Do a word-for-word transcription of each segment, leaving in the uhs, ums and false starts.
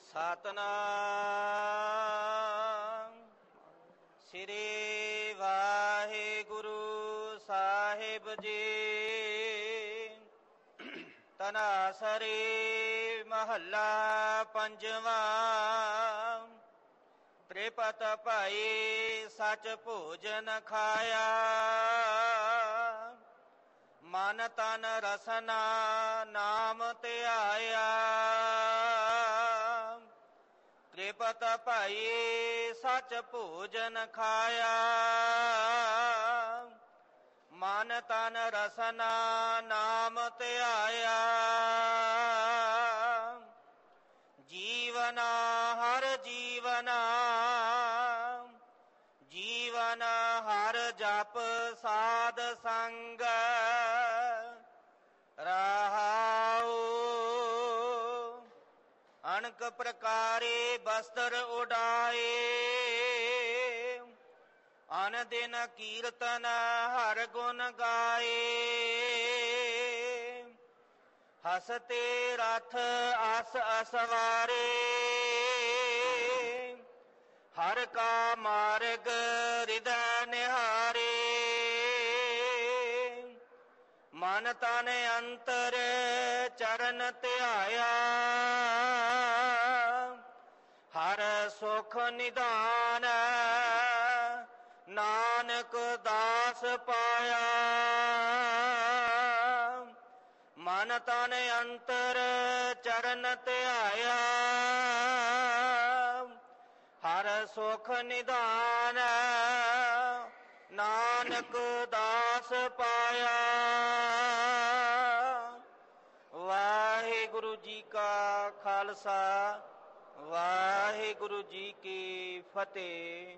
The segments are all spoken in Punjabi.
ਸਤਨਾਮ ਸ੍ਰੀ ਵਾਹਿਗੁਰੂ ਸਾਹਿਬ ਜੀ। ਤਨਾਸਰੀ ਮਹੱਲਾ ਪੰਜਵਾਂ। ਤ੍ਰਿਪਤ ਭਾਈ ਸਚ ਭੋਜਨ ਖਾਇਆ, ਮਨ ਤਨ ਰਸਨਾ ਨਾਮ ਧਿਆਇਆ। ਤ੍ਰਿਪਤ ਭਾਈ ਸਚ ਭੋਜਨ ਖਾਇਆ, ਮਨ ਤਨ ਰਸਨਾ ਨਾਮ ਧਿਆਇਆ। ਜੀਵਨਾ ਹਰ ਜੀਵਨਾ, ਜੀਵਨ ਹਰ ਜਪ ਸਾਧ ਸੰਗ। ਰਹਾਉ ਅਨਕ ਪ੍ਰਕਾਰੇ ਬਸਤਰ ਉਡਾਏ, ਅਨ ਦਿਨ ਕੀਰਤਨ ਹਰ ਗੁਣ ਗਾਏ। ਹਸਤੇ ਰਥ ਅਸ ਅਸਵਾਰੇ, ਹਰ ਕਾ ਮਾਰਗ ਹਿਰਦੈ ਨਿਹਾਰੇ। ਮਨ ਤਨ ਅੰਤਰ ਚਰਨ ਧਿਆਇਆ, ਹਰ ਸੁਖ ਨਿਧਾਨ ਨਾਨਕ ਦਾਸ ਪਾਇਆ। ਮਨ ਤਨ ਅੰਤਰ ਚਰਨ ਧਿਆਇਆ, ਹਰ ਸੁਖ ਨਿਧਾਨ ਨਾਨਕ ਦਾਸ ਪਾਇਆ। ਵਾਹਿਗੁਰੂ ਜੀ ਕਾ ਖਾਲਸਾ, ਵਾਹਿਗੁਰੂ ਜੀ ਕੀ ਫਤਿਹ।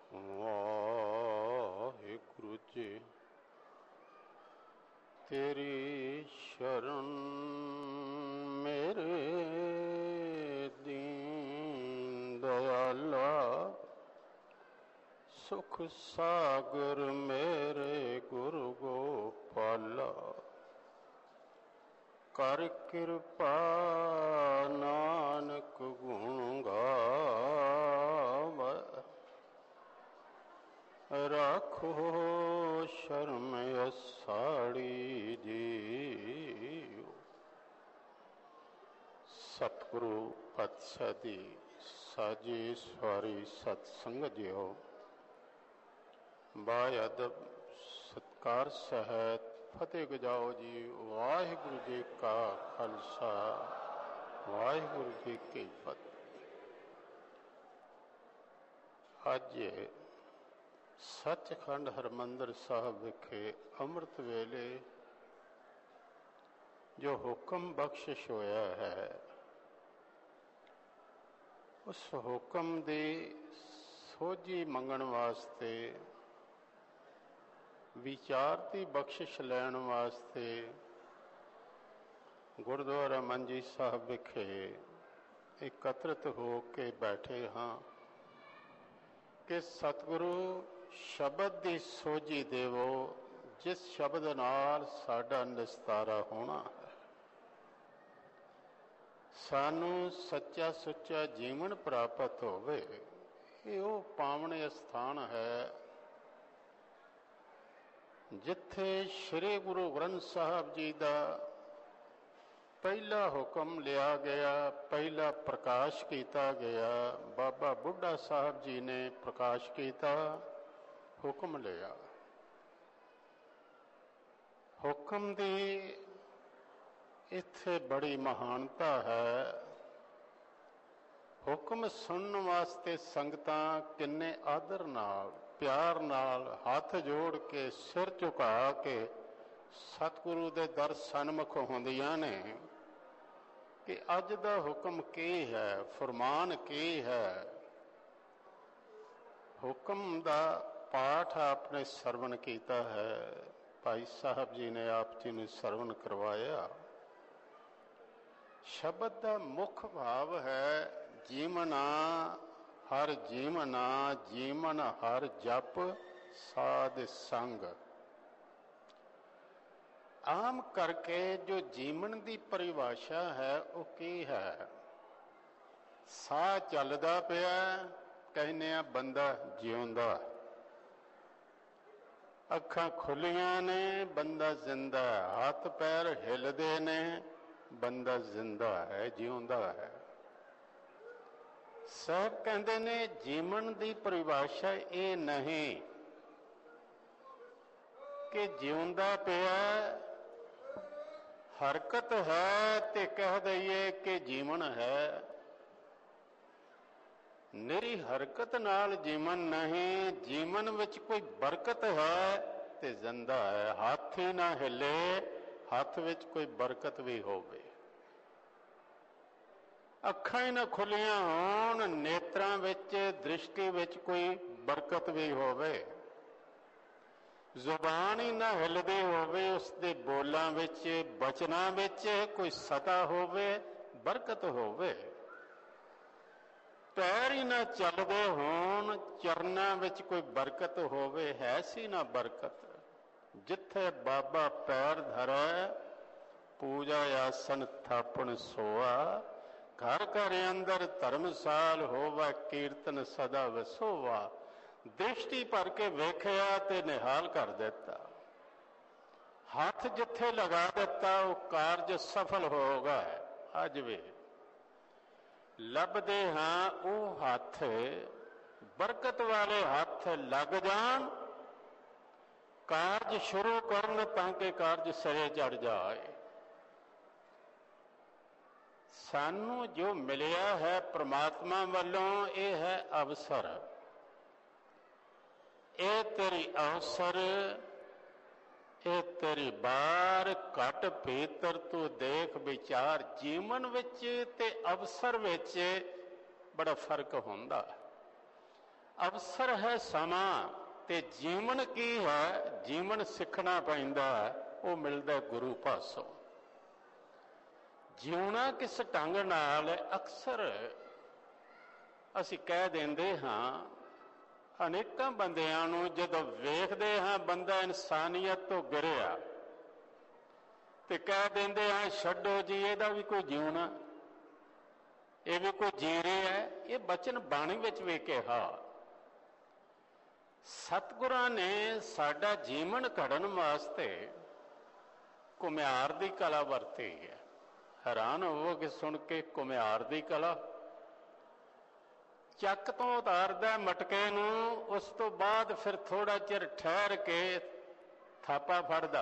ਵਾਹਿਗੁਰੂ ਜੀ ਤੇਰੀ ਸ਼ਰਨ ਮੇਰੇ ਦੀਨ ਦਇਆਲਾ। ਸੁਖ ਸਾਗਰ ਮੇਰੇ ਗੁਰੂ ਗੋਪਾਲਾ। ਕਰ ਕਿਰਪਾ ਨਾਨਕ ਗੁਣ ਗਾਵੈ, ਰਾਖੋ ਸ਼ਰਮ ਅਸਾੜੀ ਜੀਉ। ਸਤਿਗੁਰੂ ਪਾਤਸ਼ਾਹ ਦੀ ਸਾਜੀ ਸਵਾਰੀ ਸਤ ਸੰਗਤ ਜੀਓ। ਬਾਅਦ ਸਤਿਕਾਰ ਸਹਿਤ ਫਤਿਹ ਗਜਾਓ ਜੀ। ਵਾਹਿਗੁਰੂ ਜੀ ਕਾ ਖਾਲਸਾ, ਵਾਹਿਗੁਰੂ ਜੀ ਕੀ ਫਤਿਹ। ਅੱਜ ਸੱਚਖੰਡ ਹਰਿਮੰਦਰ ਸਾਹਿਬ ਵਿਖੇ ਅੰਮ੍ਰਿਤ ਵੇਲੇ ਜੋ ਹੁਕਮ ਬਖਸ਼ਿਸ਼ ਹੋਇਆ ਹੈ, ਉਸ ਹੁਕਮ ਦੀ ਸੋਝੀ ਮੰਗਣ ਵਾਸਤੇ, ਵਿਚਾਰ ਦੀ ਬਖਸ਼ਿਸ਼ ਲੈਣ ਵਾਸਤੇ ਗੁਰਦੁਆਰਾ ਮੰਜੀ ਸਾਹਿਬ ਵਿਖੇ ਇਕੱਤਰਿਤ ਹੋ ਕੇ ਬੈਠੇ ਹਾਂ ਕਿ ਸਤਿਗੁਰੂ ਸ਼ਬਦ ਦੀ ਸੋਝੀ ਦੇਵੋ, ਜਿਸ ਸ਼ਬਦ ਨਾਲ ਸਾਡਾ ਨਿਸਤਾਰਾ ਹੋਣਾ ਹੈ। ਸਾਨੂੰ ਸੱਚਾ ਸੁੱਚਾ ਜੀਵਨ ਪ੍ਰਾਪਤ ਹੋਵੇ। ਇਹ ਉਹ ਪਾਵਨ ਸਥਾਨ ਹੈ ਜਿੱਥੇ ਸ੍ਰੀ ਗੁਰੂ ਗ੍ਰੰਥ ਸਾਹਿਬ ਜੀ ਦਾ ਪਹਿਲਾ ਹੁਕਮ ਲਿਆ ਗਿਆ, ਪਹਿਲਾ ਪ੍ਰਕਾਸ਼ ਕੀਤਾ ਗਿਆ। ਬਾਬਾ ਬੁੱਢਾ ਸਾਹਿਬ ਜੀ ਨੇ ਪ੍ਰਕਾਸ਼ ਕੀਤਾ, ਹੁਕਮ ਲਿਆ। ਹੁਕਮ ਦੀ ਇੱਥੇ ਬੜੀ ਮਹਾਨਤਾ ਹੈ। ਹੁਕਮ ਸੁਣਨ ਵਾਸਤੇ ਸੰਗਤਾਂ ਕਿੰਨੇ ਆਦਰ ਨਾਲ, ਪਿਆਰ ਨਾਲ ਹੱਥ ਜੋੜ ਕੇ, ਸਿਰ ਝੁਕਾ ਕੇ ਸਤਿਗੁਰੂ ਦੇ ਦਰ ਸਨਮੁਖ ਹੁੰਦੀਆਂ ਨੇ ਕਿ ਅੱਜ ਦਾ ਹੁਕਮ ਕੀ ਹੈ, ਫਰਮਾਨ ਕੀ ਹੈ। ਹੁਕਮ ਦਾ ਪਾਠ ਆਪਨੇ ਸਰਵਣ ਕੀਤਾ ਹੈ। ਭਾਈ ਸਾਹਿਬ ਜੀ ਨੇ ਆਪ ਜੀ ਨੂੰ ਸਰਵਣ ਕਰਵਾਇਆ। ਸ਼ਬਦ ਦਾ ਮੁੱਖ ਭਾਵ ਹੈ ਜੀਵਨਾ ਹਰ ਜੀਵਨਾ, ਜੀਵਨ ਹਰ ਜਪ ਸਾਧ ਸੰਗ। ਆਮ ਕਰਕੇ ਜੋ ਜੀਵਨ ਦੀ ਪਰਿਭਾਸ਼ਾ ਹੈ ਉਹ ਕੀ ਹੈ? ਸਾਹ ਚੱਲਦਾ ਪਿਆ, ਕਹਿੰਦੇ ਆ ਬੰਦਾ ਜਿਉਂਦਾ। ਅੱਖਾਂ ਖੁੱਲੀਆਂ ਨੇ, ਬੰਦਾ ਜ਼ਿੰਦਾ। ਹੱਥ ਪੈਰ ਹਿੱਲਦੇ ਨੇ, ਬੰਦਾ ਜ਼ਿੰਦਾ ਹੈ, ਜਿਉਂਦਾ ਹੈ। ਸਾਹਿਬ ਕਹਿੰਦੇ ਨੇ ਜੀਵਨ ਦੀ ਪਰਿਭਾਸ਼ਾ ਇਹ ਨਹੀਂ ਕਿ ਜਿਉਂਦਾ ਪਿਆ, ਹਰਕਤ ਹੈ ਤੇ ਕਹਿ ਦਈਏ ਕਿ ਜੀਵਨ ਹੈ। ਨਿਰੀ ਹਰਕਤ ਨਾਲ ਜੀਵਨ ਨਹੀਂ, ਜੀਵਨ ਵਿੱਚ ਕੋਈ ਬਰਕਤ ਹੈ ਤੇ ਜ਼ਿੰਦਾ ਹੈ। ਹੱਥ ਹੀ ਨਾ ਹਿੱਲੇ, ਹੱਥ ਵਿੱਚ ਕੋਈ ਬਰਕਤ ਵੀ ਹੋਵੇ। ਅੱਖਾਂ ਹੀ ਨਾ ਖੁੱਲੀਆਂ ਹੋਣ, ਨੇਤਰਾਂ ਵਿੱਚ, ਦ੍ਰਿਸ਼ਟੀ ਵਿੱਚ ਕੋਈ ਬਰਕਤ ਵੀ ਹੋਵੇ। ਜ਼ੁਬਾਨ ਹੀ ਨਾ ਹਿੱਲਦੀ ਹੋਵੇ, ਉਸ ਦੇ ਬੋਲਾਂ ਵਿੱਚ, ਬਚਨਾਂ ਵਿੱਚ ਕੋਈ ਸਤਾ ਹੋਵੇ, ਬਰਕਤ ਹੋਵੇ। ਪੈਰ ਹੀ ਨਾ ਚੱਲਦੇ ਹੋਣ, ਚਰਨਾਂ ਵਿੱਚ ਕੋਈ ਬਰਕਤ ਹੋਵੇ, ਹੈ ਸੀ ਨਾ ਬਰਕਤ। ਜਿੱਥੇ ਬਾਬਾ ਪੈਰ ਧਰੈ, ਪੂਜਾ ਆਸਨ ਥਾਪਣ ਸੋਆ। ਘਰ ਘਰ ਅੰਦਰ ਧਰਮਸਾਲ ਹੋਵਾ, ਕੀਰਤਨ ਸਦਾ ਵਸੋਵਾ। ਦ੍ਰਿਸ਼ਟੀ ਭਰ ਕੇ ਵੇਖਿਆ ਤੇ ਨਿਹਾਲ ਕਰ ਦਿੱਤਾ। ਹੱਥ ਜਿੱਥੇ ਲਗਾ ਦਿੱਤਾ, ਉਹ ਕਾਰਜ ਸਫਲ ਹੋਗਾ। ਅੱਜ ਵੀ ਲੱਭਦੇ ਹਾਂ ਉਹ ਹੱਥ, ਬਰਕਤ ਵਾਲੇ ਹੱਥ ਲੱਗ ਜਾਣ, ਕਾਰਜ ਸ਼ੁਰੂ ਕਰਨ ਤਾਂ ਕਿ ਕਾਰਜ ਸਿਰੇ ਚੜ ਜਾਏ। ਸਾਨੂੰ ਜੋ ਮਿਲਿਆ ਹੈ ਪ੍ਰਮਾਤਮਾ ਵੱਲੋਂ, ਇਹ ਹੈ ਅਵਸਰ। ਇਹ ਤੇਰੀ ਅਵਸਰ, ਇਹ ਤੇਰੀ ਬਾਰ। ਘਟ ਭੀਤਰ ਤੂੰ ਦੇਖ ਵਿਚਾਰ। ਜੀਵਨ ਵਿੱਚ ਤੇ ਅਵਸਰ ਵਿੱਚ ਬੜਾ ਫਰਕ ਹੁੰਦਾ। ਅਵਸਰ ਹੈ ਸਮਾਂ, ਤੇ ਜੀਵਨ ਕੀ ਹੈ? ਜੀਵਨ ਸਿੱਖਣਾ ਪੈਂਦਾ, ਉਹ ਮਿਲਦਾ ਗੁਰੂ ਪਾਸੋਂ। ਜਿਉਣਾ ਕਿਸ ਢੰਗ ਨਾਲ, ਅਕਸਰ ਅਸੀਂ ਕਹਿ ਦਿੰਦੇ ਹਾਂ, ਅਨੇਕਾਂ ਬੰਦਿਆਂ ਨੂੰ ਜਦੋਂ ਵੇਖਦੇ ਹਾਂ ਬੰਦਾ ਇਨਸਾਨੀਅਤ ਤੋਂ ਗਿਰਿਆ, ਤੇ ਕਹਿ ਦਿੰਦੇ ਹਾਂ ਛੱਡੋ ਜੀ, ਇਹਦਾ ਵੀ ਕੋਈ ਜਿਉਣਾ, ਇਹ ਵੀ ਕੋਈ ਜੀ ਰਿਹਾ ਹੈ। ਇਹ ਬਚਨ ਬਾਣੀ ਵਿੱਚ ਵੀ ਕਿਹਾ। ਸਤਿਗੁਰਾਂ ਨੇ ਸਾਡਾ ਜੀਵਨ ਘੜਨ ਵਾਸਤੇ ਘੁਮਿਆਰ ਦੀ ਕਲਾ ਵਰਤੀ ਹੈ। ਹੈਰਾਨ ਹੋਵੋਗੇ ਸੁਣ ਕੇ, ਘੁਮਿਆਰ ਦੀ ਕਲਾ। ਚੱਕ ਤੋਂ ਉਤਾਰਦਾ ਮਟਕੇ ਨੂੰ, ਉਸ ਤੋਂ ਬਾਅਦ ਫਿਰ ਥੋੜਾ ਚਿਰ ਠਹਿਰ ਕੇ ਥਾਪਾ ਫੜਦਾ।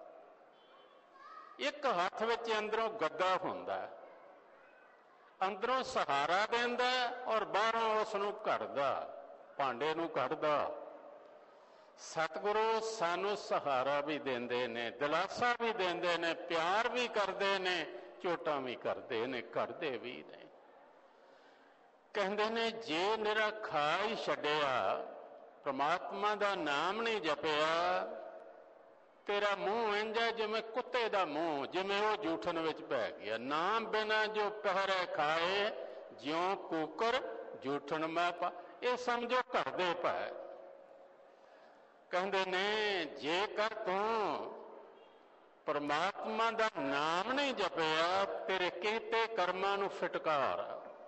ਇੱਕ ਹੱਥ ਵਿੱਚ ਅੰਦਰੋਂ ਗੱਦਾ ਹੁੰਦਾ, ਅੰਦਰੋਂ ਸਹਾਰਾ ਦਿੰਦਾ, ਔਰ ਬਾਹਰੋਂ ਉਸ ਨੂੰ ਘੜਦਾ, ਭਾਂਡੇ ਨੂੰ ਘੜਦਾ। ਸਤਿਗੁਰੂ ਸਾਨੂੰ ਸਹਾਰਾ ਵੀ ਦਿੰਦੇ ਨੇ, ਦਿਲਾਸਾ ਵੀ ਦਿੰਦੇ ਨੇ, ਪਿਆਰ ਵੀ ਕਰਦੇ ਨੇ, ਝੋਟਾਂ ਵੀ ਕਰਦੇ ਨੇ, ਘੜਦੇ ਵੀ ਨੇ। ਕਹਿੰਦੇ ਨੇ ਜੇ ਨਿਰਾ ਖਾ ਹੀ ਛੱਡਿਆ, ਪ੍ਰਮਾਤਮਾ ਦਾ ਨਾਮ ਨਹੀਂ ਜਪਿਆ, ਤੇਰਾ ਮੂੰਹ ਇੰਝ ਹੈ ਜਿਵੇਂ ਕੁੱਤੇ ਦਾ ਮੂੰਹ, ਜਿਵੇਂ ਉਹ ਜੂਠਨ ਵਿੱਚ ਪੈ ਗਿਆ। ਨਾਮ ਬਿਨਾ ਜੋ ਪਹਿਰੇ ਖਾਏ, ਜਿਉਂ ਕੂਕਰ ਜੂਠਨ ਮੈਂ ਪਾ। ਇਹ ਸਮਝੋ ਘੜਦੇ ਪਏ। ਕਹਿੰਦੇ ਨੇ ਜੇਕਰ ਤੂੰ ਪ੍ਰਮਾਤਮਾ ਦਾ ਨਾਮ ਨਹੀਂ ਜਪਿਆ, ਤੇਰੇ ਕੀਤੇ ਕਰਮਾਂ ਨੂੰ ਫਿਟਕਾਰ।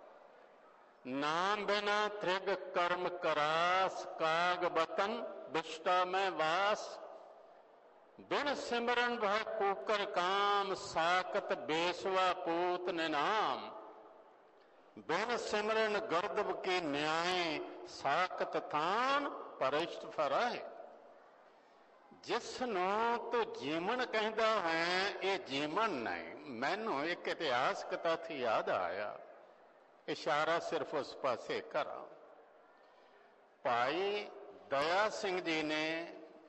ਨਾਮ ਬਿਨਾ ਤ੍ਰਿਗ ਕਰਮ ਕਰਾਸ, ਕਾਗ ਬਤਨ ਬਿਸ਼ਟਾ ਮੈਂ ਵਾਸ। ਬਿਨ ਸਿਮਰਨ ਭੈ ਕੂਕਰ ਕਾਮ, ਸਾਕਤ ਬੇਸਵਾ ਪੂਤ ਨਿਨਾਮ। ਬਿਨ ਸਿਮਰਨ ਗਰਦਬ ਕੀ ਨਿਆਏ, ਸਾਕਤ ਥਾਨ ਪਰਿਸ਼ਟ ਫਰਾਏ। ਜਿਸ ਨੂੰ ਤੂੰ ਜੀਵਨ ਕਹਿੰਦਾ ਹੈ, ਇਹ ਜੀਵਨ ਨਹੀਂ। ਮੈਨੂੰ ਇੱਕ ਇਤਿਹਾਸਕ ਤੱਥ ਯਾਦ ਆਇਆ, ਇਸ਼ਾਰਾ ਸਿਰਫ ਉਸ ਪਾਸੇ ਕਰਾਂ। ਭਾਈ ਦਇਆ ਸਿੰਘ ਜੀ ਨੇ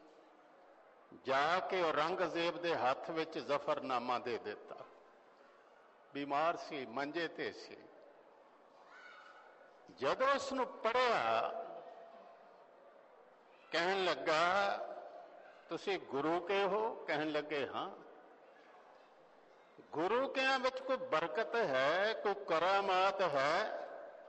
ਜਾ ਕੇ ਔਰੰਗਜ਼ੇਬ ਦੇ ਹੱਥ ਵਿੱਚ ਜ਼ਫਰਨਾਮਾ ਦੇ ਦਿੱਤਾ। ਬਿਮਾਰ ਸੀ, ਮੰਜੇ ਤੇ ਸੀ। ਜਦੋਂ ਉਸ ਨੂੰ ਪੜ੍ਹਿਆ, ਕਹਿਣ ਲੱਗਾ ਤੁਸੀਂ ਗੁਰੂ ਕੇ ਹੋ? ਕਹਿਣ ਲੱਗੇ ਹਾਂ। ਗੁਰੂ ਕਿਆਂ ਵਿੱਚ ਕੋਈ ਬਰਕਤ ਹੈ, ਕੋਈ ਕਰਾਮਾਤ ਹੈ?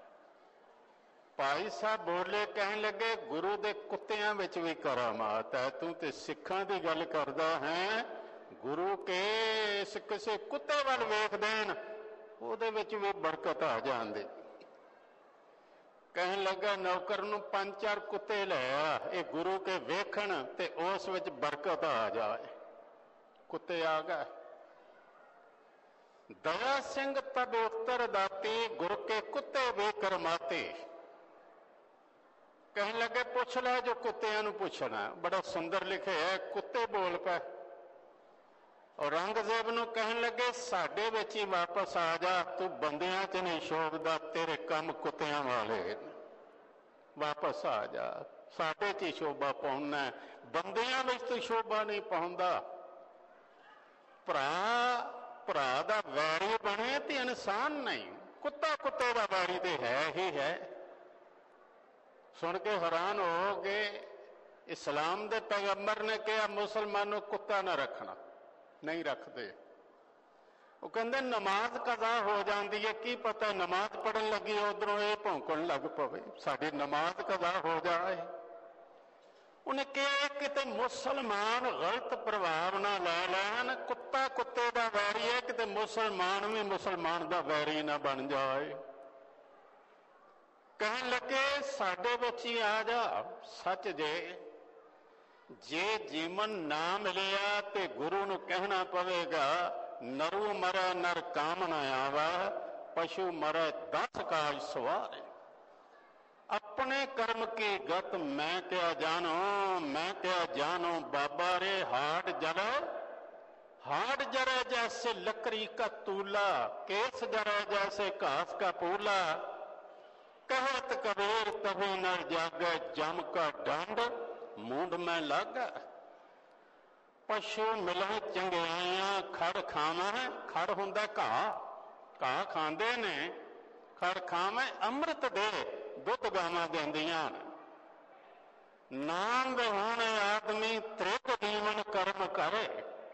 ਭਾਈ ਸਾਹਿਬ ਬੋਲੇ, ਕਹਿਣ ਲੱਗੇ ਗੁਰੂ ਦੇ ਕੁੱਤਿਆਂ ਵਿੱਚ ਵੀ ਕਰਾਮਾਤ ਹੈ। ਤੂੰ ਤੇ ਸਿੱਖਾਂ ਦੀ ਗੱਲ ਕਰਦਾ ਹੈ, ਗੁਰੂ ਕੇ ਕਿਸੇ ਕੁੱਤੇ ਵੱਲ ਵੇਖ ਦੇਣ, ਉਹਦੇ ਵਿੱਚ ਵੀ ਬਰਕਤ ਆ ਜਾਂਦੀ। ਕਹਿਣ ਲੱਗਾ ਨੌਕਰ ਨੂੰ ਪੰਜ ਚਾਰ ਕੁੱਤੇ ਲੈ ਆ, ਇਹ ਗੁਰੂ ਕੇ ਵੇਖਣ ਤੇ ਉਸ ਵਿੱਚ ਬਰਕਤ ਆ ਜਾਏ। ਕੁੱਤੇ ਆ ਗਏ। ਦਇਆ ਸਿੰਘ ਤਬ ਉੱਤਰ ਦਾਤੀ, ਗੁਰ ਕੇ ਕੁੱਤੇ ਵੇ ਕਰਮਾਤੇ। ਕਹਿਣ ਲੱਗੇ ਪੁੱਛ ਲੈ ਜੋ ਕੁੱਤਿਆਂ ਨੂੰ ਪੁੱਛਣਾ। ਬੜਾ ਸੁੰਦਰ ਲਿਖਿਆ ਹੈ, ਕੁੱਤੇ ਬੋਲ ਪਏ। ਔਰੰਗਜ਼ੇਬ ਨੂੰ ਕਹਿਣ ਲੱਗੇ ਸਾਡੇ ਵਿੱਚ ਹੀ ਵਾਪਸ ਆ ਜਾ, ਤੂੰ ਬੰਦਿਆਂ 'ਚ ਨਹੀਂ ਸ਼ੋਭਦਾ, ਤੇਰੇ ਕੰਮ ਕੁੱਤਿਆਂ ਵਾਲੇ। ਵਾਪਸ ਆ ਜਾ, ਸਾਡੇ 'ਚ ਹੀ ਸ਼ੋਭਾ ਪਾਉਣਾ, ਬੰਦਿਆਂ ਵਿੱਚ ਤੂੰ ਸ਼ੋਭਾ ਨਹੀਂ ਪਾਉਂਦਾ। ਭਰਾ ਭਰਾ ਦਾ ਵੈਰੀ ਬਣੇ ਤੇ ਇਨਸਾਨ ਨਹੀਂ। ਕੁੱਤਾ ਕੁੱਤੇ ਦਾ ਵੈਰੀ ਤੇ ਹੈ ਹੀ ਹੈ। ਸੁਣ ਕੇ ਹੈਰਾਨ ਹੋ ਗਏ। ਇਸਲਾਮ ਦੇ ਪੈਗੰਬਰ ਨੇ ਕਿਹਾ ਮੁਸਲਮਾਨ ਨੂੰ ਕੁੱਤਾ ਨਾ ਰੱਖਣਾ। ਨਹੀਂ ਰੱਖਦੇ। ਉਹ ਕਹਿੰਦੇ ਨਮਾਜ਼ ਕਜ਼ਾ ਹੋ ਜਾਂਦੀ ਹੈ, ਕੀ ਪਤਾ ਨਮਾਜ਼ ਪੜ੍ਹਨ ਲੱਗੀ ਉਧਰੋਂ ਇਹ ਭੌਂਕਣ ਲੱਗ ਪਵੇ, ਸਾਡੀ ਨਮਾਜ਼ ਕਜ਼ਾ ਹੋ ਜਾਏ। ਉਹਨੇ ਕਿਹਾ ਕਿਤੇ ਮੁਸਲਮਾਨ ਗਲਤ ਪ੍ਰਭਾਵ ਨਾ ਲੈ ਲੈਣ, ਕੁੱਤਾ ਕੁੱਤੇ ਦਾ ਵੈਰੀ ਹੈ, ਕਿਤੇ ਮੁਸਲਮਾਨ ਵੀ ਮੁਸਲਮਾਨ ਦਾ ਵੈਰੀ ਨਾ ਬਣ ਜਾਏ। ਕਹਿਣ ਲੱਗੇ ਸਾਡੇ ਵਿੱਚ ਹੀ ਆ ਜਾ। ਸੱਚ ਜੇ ਜੇ ਜੀਵਨ ਨਾ ਮਿਲਿਆ ਤੇ ਗੁਰੂ ਨੂੰ ਕਹਿਣਾ ਪਵੇਗਾ ਨਰੂ ਮਰੈ ਨਰ ਕਾਮ ਨਾ ਆਵਾ, ਪਸ਼ੂ ਮਰੈ ਦਸ ਕਾਜ ਸਵਾਰੇ। अपने कर्म की गत मैं क्या जानो, मैं क्या जानो बाबा रे। हाड जले हाड जरे जैसे लकड़ी का तूला, केस जरे जैसे घास का पूला। कहत कबीर तभी न जागे, जम का डंड मूंड में लागा। पशु मिले चंगियाइयां खड़ खावे, खड़ हुंदा घाह, घाह खांदे ने, खड़ खावे अमृत दे, ਦੁੱਧ ਗਾਵਾਂ ਦਿੰਦੀਆਂ ਨੇ। ਨਾਮ ਵਿਹਾਣੇ ਆਦਮੀ ਤ੍ਰਿਗ ਜੀਵਨ ਕਰਮ ਕਰੇ।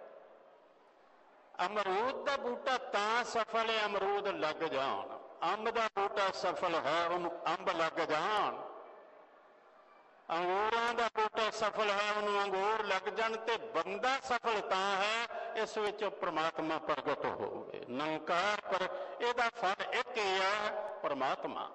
ਅਮਰੂਦ ਦਾ ਬੂਟਾ ਤਾਂ ਸਫਲ ਹੈ ਅਮਰੂਦ ਲੱਗ ਜਾਣ, ਅੰਬ ਦਾ ਬੂਟਾ ਸਫਲ ਹੈ ਉਹਨੂੰ ਅੰਬ ਲੱਗ ਜਾਣ, ਅੰਗੂਰਾਂ ਦਾ ਬੂਟਾ ਸਫਲ ਹੈ ਉਹਨੂੰ ਅੰਗੂਰ ਲੱਗ ਜਾਣ। ਤੇ ਬੰਦਾ ਸਫਲ ਤਾਂ ਹੈ ਇਸ ਵਿੱਚੋਂ ਪ੍ਰਮਾਤਮਾ ਪ੍ਰਗਟ ਹੋਵੇ। ਨਿਰੰਕਾਰ ਪਰ ਇਹਦਾ ਫਲ ਇੱਕ ਹੀ ਹੈ, ਪ੍ਰਮਾਤਮਾ।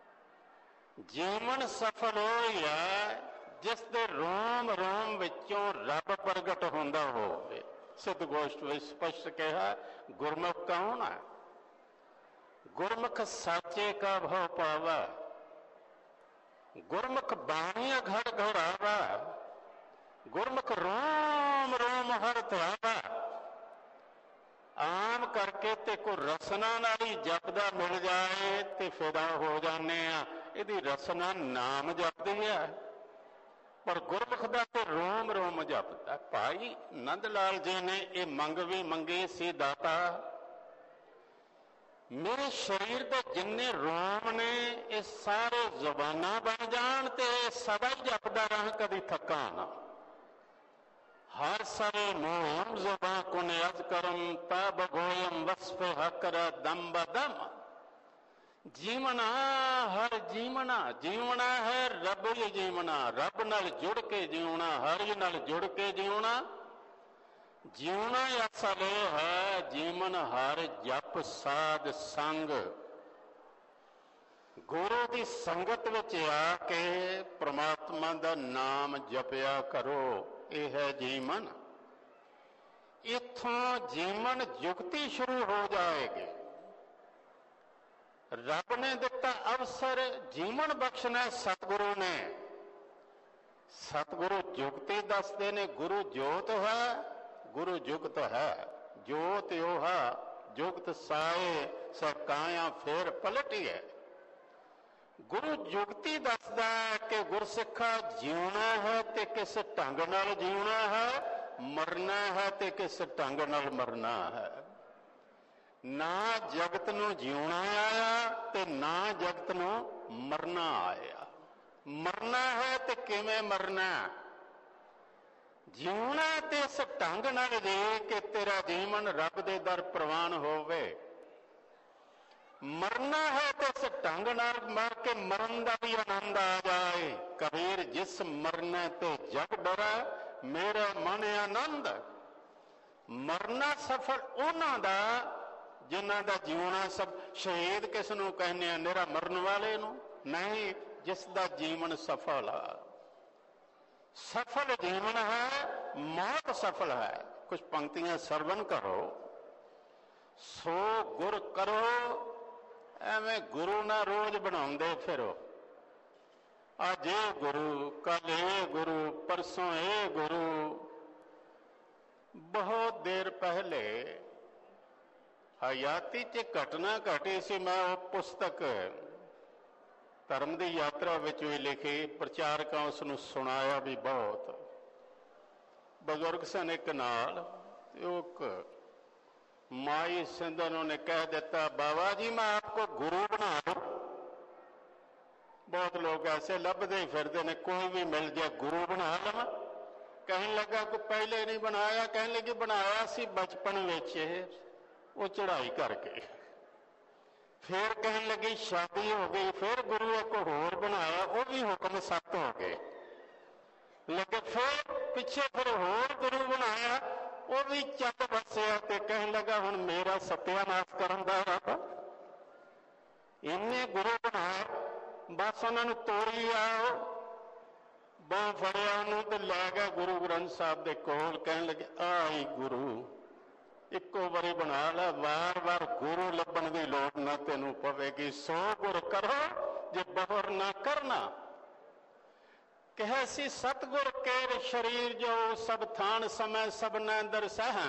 ਜੀਵਨ ਸਫਲ ਹੋਇਆ ਜਿਸ ਦੇ ਰੋਮ ਰੋਮ ਵਿੱਚੋਂ ਰੱਬ ਪ੍ਰਗਟ ਹੁੰਦਾ ਹੋਵੇ। ਸਿੱਧ ਗੋਸ਼ਟ ਵਿੱਚ ਸਪਸ਼ਟ ਕਿਹਾ ਗੁਰਮੁਖ ਕੌਣ ਹੈ? ਗੁਰਮੁਖ ਸਾਚੇ ਕਾ ਭਉ ਪਾਵਾ, ਗੁਰਮੁਖ ਬਾਣੀਆਂ ਘੜ ਘੜਾਵਾ, ਗੁਰਮੁਖ ਰੋਮ ਰੋਮ ਹਰ ਧਿਆਵਾ। ਆਮ ਕਰਕੇ ਤੇ ਕੋਈ ਰਸਨਾ ਨਾਲ ਹੀ ਜਪਦਾ ਮਿਲ ਜਾਏ ਤੇ ਫਿਦਾ ਹੋ ਜਾਂਦੇ ਆ। ਇਹਦੀ ਰਸਨਾ ਨਾਮ ਜਪਦੀ ਹੈ, ਪਰ ਗੁਰਮੁਖ ਦਾ ਤੇ ਰੋਮ ਰੋਮ ਜਪਦਾ। ਭਾਈ ਨੰਦ ਲਾਲ ਜੀ ਨੇ ਇਹ ਮੰਗ ਵੀ ਮੰਗੀ ਸੀ, ਦਾਤਾ ਮੇਰੇ ਸਰੀਰ ਦੇ ਜਿੰਨੇ ਰੋਮ ਨੇ ਇਹ ਸਾਰੇ ਜ਼ੁਬਾਨਾਂ ਬਣ ਜਾਣ ਤੇ ਸਦਾ ਹੀ ਜਪਦਾ ਰਹਾਂ, ਕਦੀ ਥੱਕਾਂ ਨਾ। ਹਰ ਸਾਰੇ ਮੋਹਮ ਜ਼ੁਬਾਂ ਕੁਨ ਅਜ ਕਰਮ, ਤਬ ਗੋਇਮ ਵਸਫ ਹਕਰ ਦਮ ਬਦਮ। ਜੀਵਨਾ ਹਰ ਜੀਵਨਾ, ਜੀਵਨਾ ਹੈ ਰੱਬ ਹੀ ਜੀਵਨਾ, ਰੱਬ ਨਾਲ ਜੁੜ ਕੇ ਜਿਉਣਾ, ਹਰਿ ਨਾਲ ਜੁੜ ਕੇ ਜਿਉਣਾ। ਜਿਉਣਾ ਅਸਲ ਹੈ ਜੀਵਨ ਹਰ ਜਪ ਸਾਧ ਸੰਗ। ਗੁਰੂ ਦੀ ਸੰਗਤ ਵਿੱਚ ਆ ਕੇ ਪ੍ਰਮਾਤਮਾ ਦਾ ਨਾਮ ਜਪਿਆ ਕਰੋ, ਇਹ ਹੈ ਜੀਵਨ। ਇੱਥੋਂ ਜੀਵਨ ਜੁਗਤੀ ਸ਼ੁਰੂ ਹੋ ਜਾਏਗੀ। ਰੱਬ ਨੇ ਦਿੱਤਾ ਅਵਸਰ, ਜੀਵਨ ਬਖਸ਼ਣਾ ਸਤਿਗੁਰੂ ਨੇ। ਸਤਿਗੁਰੂ ਜੁਗਤੀ ਦੱਸਦੇ ਨੇ, ਗੁਰੂ ਜੋਤ ਹੈ, ਗੁਰੂ ਜੁਗਤ ਹੈ। ਜੋਤ ਉਹ ਜੁਗਤ ਸਾਏ ਸਕਾਇਆ ਫੇਰ ਪਲਟੀਏ। ਗੁਰੂ ਜੁਗਤੀ ਦੱਸਦਾ ਕਿ ਗੁਰਸਿੱਖਾ ਜਿਉਣਾ ਹੈ ਤੇ ਕਿਸ ਢੰਗ ਨਾਲ ਜਿਉਣਾ ਹੈ, ਮਰਨਾ ਹੈ ਤੇ ਕਿਸ ਢੰਗ ਨਾਲ ਮਰਨਾ ਹੈ। ਨਾ ਜਗਤ ਨੂੰ ਜਿਉਣਾ ਆਇਆ ਤੇ ਨਾ ਜਗਤ ਨੂੰ ਮਰਨਾ ਆਇਆ। ਮਰਨਾ ਹੈ ਤੇ ਕਿਵੇਂ ਮਰਨਾ? ਜਿਉਣਾ ਤੇ ਇਸ ਢੰਗ ਨਾਲ ਜੇ ਕਿ ਤੇਰਾ ਜੀਵਨ ਰੱਬ ਦੇ ਦਰ ਪ੍ਰਵਾਨ ਹੋਵੇ। ਮਰਨਾ ਹੈ ਤੇ ਇਸ ਢੰਗ ਨਾਲ ਮਰ ਕੇ ਮਰਨ ਦਾ ਵੀ ਆਨੰਦ ਆ ਜਾਏ। ਕਬੀਰ ਜਿਸ ਮਰਨੇ ਤੇ ਜਗ ਡਰਾ, ਮੇਰਾ ਮਨ ਆਨੰਦ। ਮਰਨਾ ਸਫਲ ਉਹਨਾਂ ਦਾ ਜਿਨ੍ਹਾਂ ਦਾ ਜਿਉਣਾ ਸਭ। ਸ਼ਹੀਦ ਕਿਸ ਨੂੰ ਕਹਿੰਦੇ ਆ? ਨਿਰਾ ਮਰਨ ਵਾਲੇ ਨੂੰ। ਨਹੀਂ ਜਿਸ ਦਾ ਜੀਵਨ ਸਫਲ ਆ। ਸਫਲ ਜੀਵਨ ਹੈ, ਮੌਤ ਸਫਲ ਹੈ। ਕੁਝ ਪੰਕਤੀਆਂ ਸਰਵਨ ਕਰੋ। ਸੋ ਗੁਰ ਕਰੋ, ਐਵੇਂ ਗੁਰੂ ਨਾ ਰੋਜ਼ ਬਣਾਉਂਦੇ ਫਿਰੋ। ਅੱਜ ਇਹ ਗੁਰੂ, ਕੱਲ ਇਹ ਗੁਰੂ, ਪਰਸੋਂ ਇਹ ਗੁਰੂ। ਬਹੁਤ ਦੇਰ ਪਹਿਲੇ ਹਯਾਤੀ 'ਚ ਘਟਨਾ ਘਟੀ ਸੀ। ਮੈਂ ਉਹ ਪੁਸਤਕ ਧਰਮ ਦੀ ਯਾਤਰਾ ਵਿੱਚ ਵੀ ਲਿਖੀ, ਪ੍ਰਚਾਰਕਾਂ ਉਸ ਨੂੰ ਸੁਣਾਇਆ ਵੀ ਬਹੁਤ। ਬਜ਼ੁਰਗ ਸਨ ਇੱਕ ਨਾਲ, ਉਹ ਇੱਕ ਮਾਈ ਸਿੰਧਨ ਉਹਨੇ ਕਹਿ ਦਿੱਤਾ, ਬਾਬਾ ਜੀ ਮੈਂ ਆਪਕੋ ਗੁਰੂ ਬਣਾ ਦੂੰ। ਬਹੁਤ ਲੋਕ ਐਸੇ ਲੱਭਦੇ ਫਿਰਦੇ ਨੇ, ਕੋਈ ਵੀ ਮਿਲ ਜਾਏ ਗੁਰੂ ਬਣਾ ਲਵਾਂ। ਕਹਿਣ ਲੱਗਾ ਕਿ ਪਹਿਲੇ ਨਹੀਂ ਬਣਾਇਆ। ਕਹਿਣ ਲੱਗੀ ਬਣਾਇਆ ਸੀ ਬਚਪਨ ਵਿੱਚ, ਉਹ ਚੜ੍ਹਾਈ ਕਰਕੇ। ਫਿਰ ਕਹਿਣ ਲੱਗੀ ਸ਼ਾਦੀ ਹੋ ਗਈ, ਫਿਰ ਗੁਰੂ ਇੱਕ ਹੋਰ ਬਣਾਇਆ, ਉਹ ਵੀ ਹੁਕਮ ਸੱਤ ਹੋ ਗਏ ਲੱਗੇ। ਫਿਰ ਪਿੱਛੇ ਫਿਰ ਹੋਰ ਗੁਰੂ ਬਣਾਇਆ, ਉਹ ਵੀ ਚੱਲ ਵਸਿਆ। ਤੇ ਕਹਿਣ ਲੱਗਾ ਹੁਣ ਮੇਰਾ ਸਤਿਆਨਾਸ਼ ਕਰਨ ਦਾ ਰੱਬ। ਇੰਨੇ ਗੁਰੂ ਬਣਾਏ, ਬਸ ਉਹਨਾਂ ਨੂੰ ਤੋਰੀ ਆਓ। ਬਾਂਹ ਫੜਿਆ ਉਹਨੂੰ ਤੇ ਲੈ ਗਿਆ ਗੁਰੂ ਗ੍ਰੰਥ ਸਾਹਿਬ ਦੇ ਕੋਲ। ਕਹਿਣ ਲੱਗੇ ਆਹ ਹੀ ਗੁਰੂ, ਇੱਕੋ ਵਾਰੀ ਬਣਾ ਲੈ, ਵਾਰ ਵਾਰ ਗੁਰੂ ਲੱਭਣ ਦੀ ਲੋੜ ਨਾ ਤੈਨੂੰ ਪਵੇਗੀ। ਸੋ ਗੁਰ ਕਰੋ ਜੇ ਬਹੁਰ ਨਾ ਕਰਨਾ। ਕਹੇ ਸੀ ਸਤਗੁਰ ਕੇਰ ਸ਼ਰੀਰ ਜੋ, ਸਭ ਥਾਨ ਸਮੈ ਸਭਨਾ ਅੰਦਰ ਸਹ।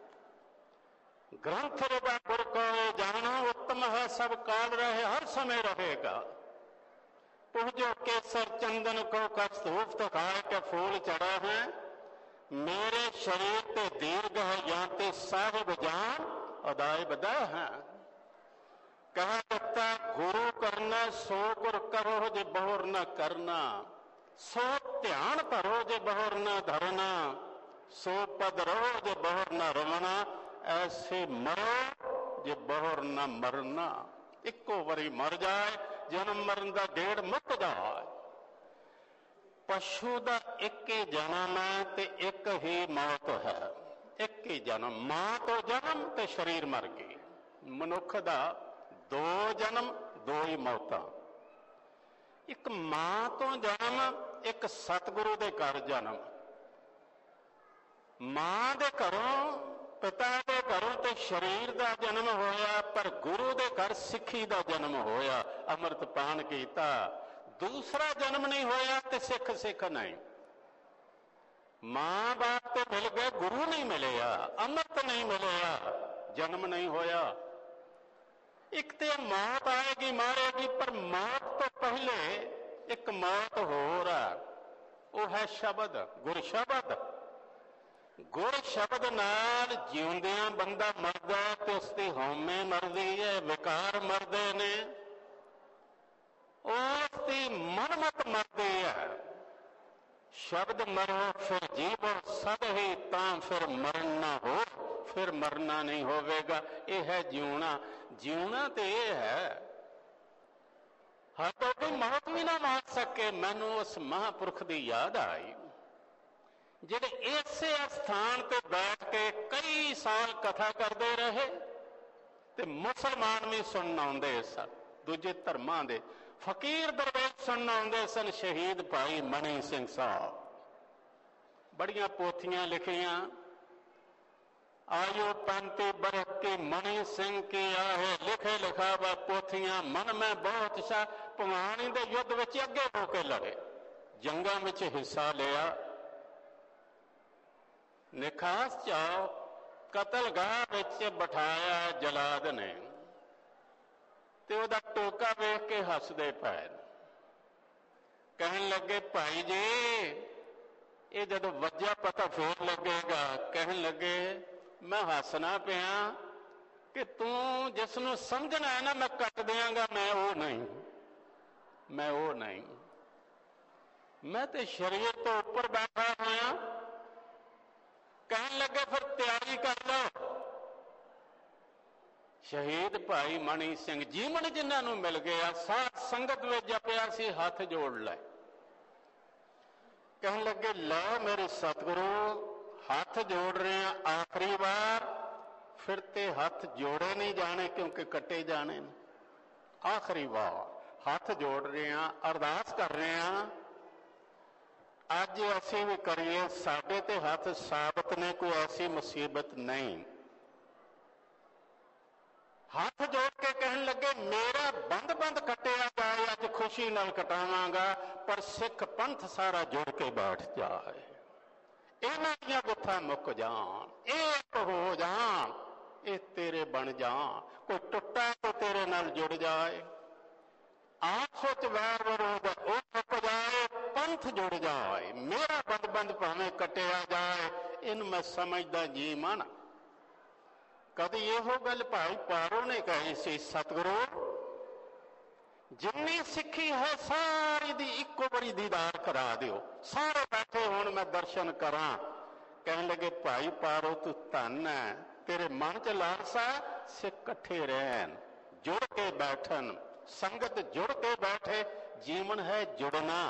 ਗ੍ਰੰਥ ਰਦਾ ਗੁਰ ਕੋ ਜਾਣਾ, ਉੱਤਮ ਹੈ ਸਭ ਕਾਲ ਰਹੇ, ਹਰ ਸਮੇਂ ਰਹੇਗਾ। ਪੁਹਜੋ केसर चंदन को कछ धूप दिखाए के फूल चढ़ा है। मेरे शरीर ते दीर्घ है याते साहिब जान अदाए बदा है। कहा दिता गुरु करना सो गुर करो जे बहुर न करना। सो ध्यान धरो जे बहुर न धरना। सो पद रहो जे बहुर न रमना। ऐसे मरो जे बहुर न मरना। इक्को वारी मर जाए, जन्म मरण का डेढ़ मुक जाए। पशु का एक ही जन्म है ते एक ही मौत है। एक ही जन्म, मां तो जन्म ते शरीर मर गई। मनुख का दो जन्म, दो ही मौत। एक मां तो जन्म, एक सतगुरु दे घर जन्म। मां दे घरों, पिता के घरों ते शरीर का जन्म होया, पर गुरु के घर सिखी का जन्म होया, अमृत पान कीता। दूसरा जन्म नहीं होया ते सिख सिख नहीं। मां बाप तो मिल गए, गुरु नहीं मिलेया, अमृत नहीं मिलेया, जन्म नहीं होया। एक तो मौत आएगी मारेगी, पर मौत तो पहले एक मौत हो रहा, वो है शब्द, गुर शब्द। गुर शब्द नाल जिउंदियां बंदा मरदा ते उसकी हौमे मरदी है, विकार मरदे ने, उसकी मनमत मरदी है। शब्द मरो फिर जीवो सद ही, तां फिर मरण ना हो, फिर मरना नहीं होवेगा। यह है जीवना। जीवना तो यह है, हाँ तो कोई मौत भी ना मार सके। मैनू उस महापुरुष की याद आई ਜਿਹੜੇ ਇਸੇ ਸਥਾਨ ਤੇ ਬੈਠ ਕੇ ਕਈ ਸਾਲ ਕਥਾ ਕਰਦੇ ਰਹੇ ਤੇ ਮੁਸਲਮਾਨ ਵੀ ਸੁਣਨ ਆਉਂਦੇ ਸਨ, ਦੂਜੇ ਧਰਮਾਂ ਦੇ ਫਕੀਰ ਦਰਵੇਸ਼ ਸੁਣਨ ਆਉਂਦੇ ਸਨ। ਸ਼ਹੀਦ ਭਾਈ ਮਣੀ ਸਿੰਘ ਸਾਹਿਬ ਬੜੀਆਂ ਪੋਥੀਆਂ ਲਿਖੀਆਂ। आयु पैंती बरस की मणि सिंह की आहे, लिखे लिखावा पोथियां मन में बहुत सा। भवानी के युद्ध विच अगे होके लड़े, जंगां विच हिस्सा लिया। निखास चाओ कतलगाह विच बिठाया जलाद ने, ते उहदा टोका वेख के हसदे पै। कहन लगे भाई जी ये जदों वज्जा पता फिर लगेगा। कहन लगे मैं हसना पिया कि तू जिसनों समझना है ना मैं कट देंगा, मैं वो नहीं, मैं वो नहीं, मैं तो शरीर तो ऊपर बैठा हुआ। कहन लगे फिर तैयारी कर लो। शहीद भाई मणि सिंह जीवन जिन्होंने मिल गया, साथ संगत में जपिया सी हाथ जोड़ लै। कहन लगे लो मेरे सतगुरु हाथ जोड़ रहे हैं आखिरी बार, फिर ते हाथ जोड़े नहीं जाने क्योंकि कटे जाने। आखिरी बार ਹੱਥ ਜੋੜ ਰਹੇ ਹਾਂ, ਅਰਦਾਸ ਕਰ ਰਹੇ ਹਾਂ। ਅੱਜ ਅਸੀਂ ਵੀ ਕਰੀਏ, ਸਾਡੇ ਤੇ ਹੱਥ ਸਾਬਤ ਨੇ, ਕੋਈ ਐਸੀ ਮੁਸੀਬਤ ਨਹੀਂ। ਹੱਥ ਜੋੜ ਕੇ ਕਹਿਣ ਲੱਗੇ ਮੇਰਾ ਬੰਦ ਬੰਦ ਕੱਟਿਆ ਜਾਏ, ਅੱਜ ਖੁਸ਼ੀ ਨਾਲ ਕਟਾਵਾਂਗਾ, ਪਰ ਸਿੱਖ ਪੰਥ ਸਾਰਾ ਜੁੜ ਕੇ ਬੈਠ ਜਾਏ, ਇਹਨਾਂ ਦੀਆਂ ਗੁੱਥਾਂ ਮੁੱਕ ਜਾਣ, ਇਹ ਇੱਕ ਹੋ ਜਾਣ, ਇਹ ਤੇਰੇ ਬਣ ਜਾਣ, ਕੋਈ ਟੁੱਟਾ ਤੇ ਤੇਰੇ ਨਾਲ ਜੁੜ ਜਾਏ, ਆਪਸ ਵਿੱਚ ਵੈਰ ਵਿਰੋਧ ਉਹ ਮੁੱਕ ਜਾਏ, ਪੰਥ ਜੁੜ ਜਾਏ, ਮੇਰਾ ਬੰਦ ਬੰਦ ਭਾਵੇਂ ਕੱਟਿਆ ਜਾਏ, ਇਹਨੂੰ ਮੈਂ ਸਮਝਦਾ ਜੀ ਮਨ। ਕਦੀ ਇਹੋ ਗੱਲ ਭਾਈ ਪਾਰੋ ਨੇ ਕਹੀ ਸੀ, ਸਤਿਗੁਰੂ ਜਿੰਨੀ ਸਿੱਖੀ ਹੈ ਸਾਰੀ ਦੀ ਇੱਕੋ ਵਾਰੀ ਦੀਦਾਰ ਕਰਾ ਦਿਓ, ਸਾਰੇ ਬੈਠੇ ਹੁਣ ਮੈਂ ਦਰਸ਼ਨ ਕਰਾਂ। ਕਹਿਣ ਲੱਗੇ ਭਾਈ ਪਾਰੋ ਤੂੰ ਧੰਨ ਹੈ, ਤੇਰੇ ਮਨ ਚ ਲਾਲਸਾ, ਸਿੱਖ ਇਕੱਠੇ ਰਹਿਣ, ਜੁੜ ਕੇ ਬੈਠਣ, ਸੰਗਤ ਜੁੜ ਕੇ ਬੈਠੇ। ਜੀਵਨ ਹੈ ਜੁੜਨਾ,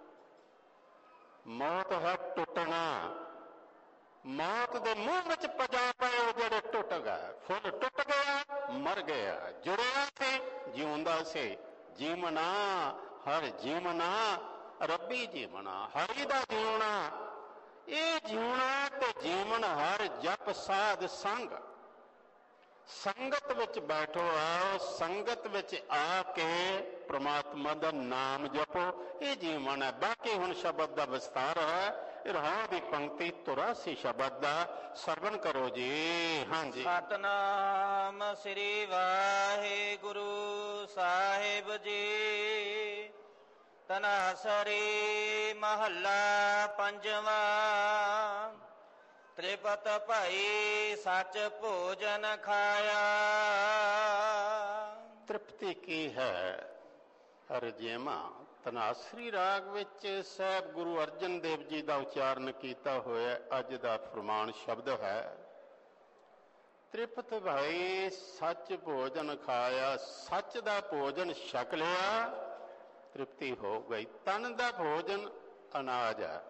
ਮੌਤ ਹੈ ਟੁੱਟਣਾ। ਮੌਤ ਦੇ ਮੂੰਹ ਵਿੱਚ ਪਜਾ ਪਏ ਉਹ ਜਿਹੜੇ ਟੁੱਟ ਗਏ, ਫੁੱਲ ਟੁੱਟ ਗਿਆ, ਮਰ ਗਿਆ, ਜੁੜਿਆ ਸੀ, ਜਿਉਂਦਾ ਸੀ। ਜੀਵਨਾ ਹਰ ਜੀਵਨਾ ਰੱਬੀ ਜੀਵਨਾ, ਹਰੀ ਦਾ ਜਿਉਣਾ, ਇਹ ਜਿਉਣਾ ਤੇ ਜੀਵਨ ਹਰ ਜਪ ਸਾਧ ਸੰਗ। ਸੰਗਤ ਵਿੱਚ ਬੈਠੋ, ਆਓ ਸੰਗਤ ਵਿੱਚ ਆ ਕੇ ਪ੍ਰਮਾਤਮਾ ਦਾ ਨਾਮ ਜਪੋ, ਇਹ ਜੀਵਨ ਹੈ। ਬਾਕੀ ਹੁਣ ਸ਼ਬਦ ਦਾ ਵਿਸਤਾਰ ਹੈ, ਰਾਹ ਦੀ ਪੰਕਤੀ ਚੁਰਾਸੀ ਸ਼ਬਦ ਦਾ ਸਰਵਣ ਕਰੋ ਜੀ। ਹਾਂਜੀ, ਸਤਨਾਮ ਸ੍ਰੀ ਵਾਹਿਗੁਰੂ ਸਾਹਿਬ ਜੀ। ਤਨਾਸਰੀ ਮਹੱਲਾ ਪੰਜਵਾਂ। ਤ੍ਰਿਪਤ ਭਾਈ ਸੱਚ ਭੋਜਨ ਖਾਇਆ। ਤ੍ਰਿਪਤੀ ਕੀ ਹੈ? ਰਜੇਮਾ ਤਨਾਸਰੀ ਰਾਗ ਵਿੱਚ ਸਾਹਿਬ ਗੁਰੂ ਅਰਜਨ ਦੇਵ ਜੀ ਦਾ ਉਚਾਰਨ ਕੀਤਾ ਹੋਇਆ ਅੱਜ ਦਾ ਫਰਮਾਨ ਸ਼ਬਦ ਹੈ। ਤ੍ਰਿਪਤ ਭਾਈ ਸੱਚ ਭੋਜਨ ਖਾਇਆ, ਸੱਚ ਦਾ ਭੋਜਨ ਛਕ ਲਿਆ, ਤ੍ਰਿਪਤੀ ਹੋ ਗਈ। ਤਨ ਦਾ ਭੋਜਨ ਅਨਾਜ ਹੈ।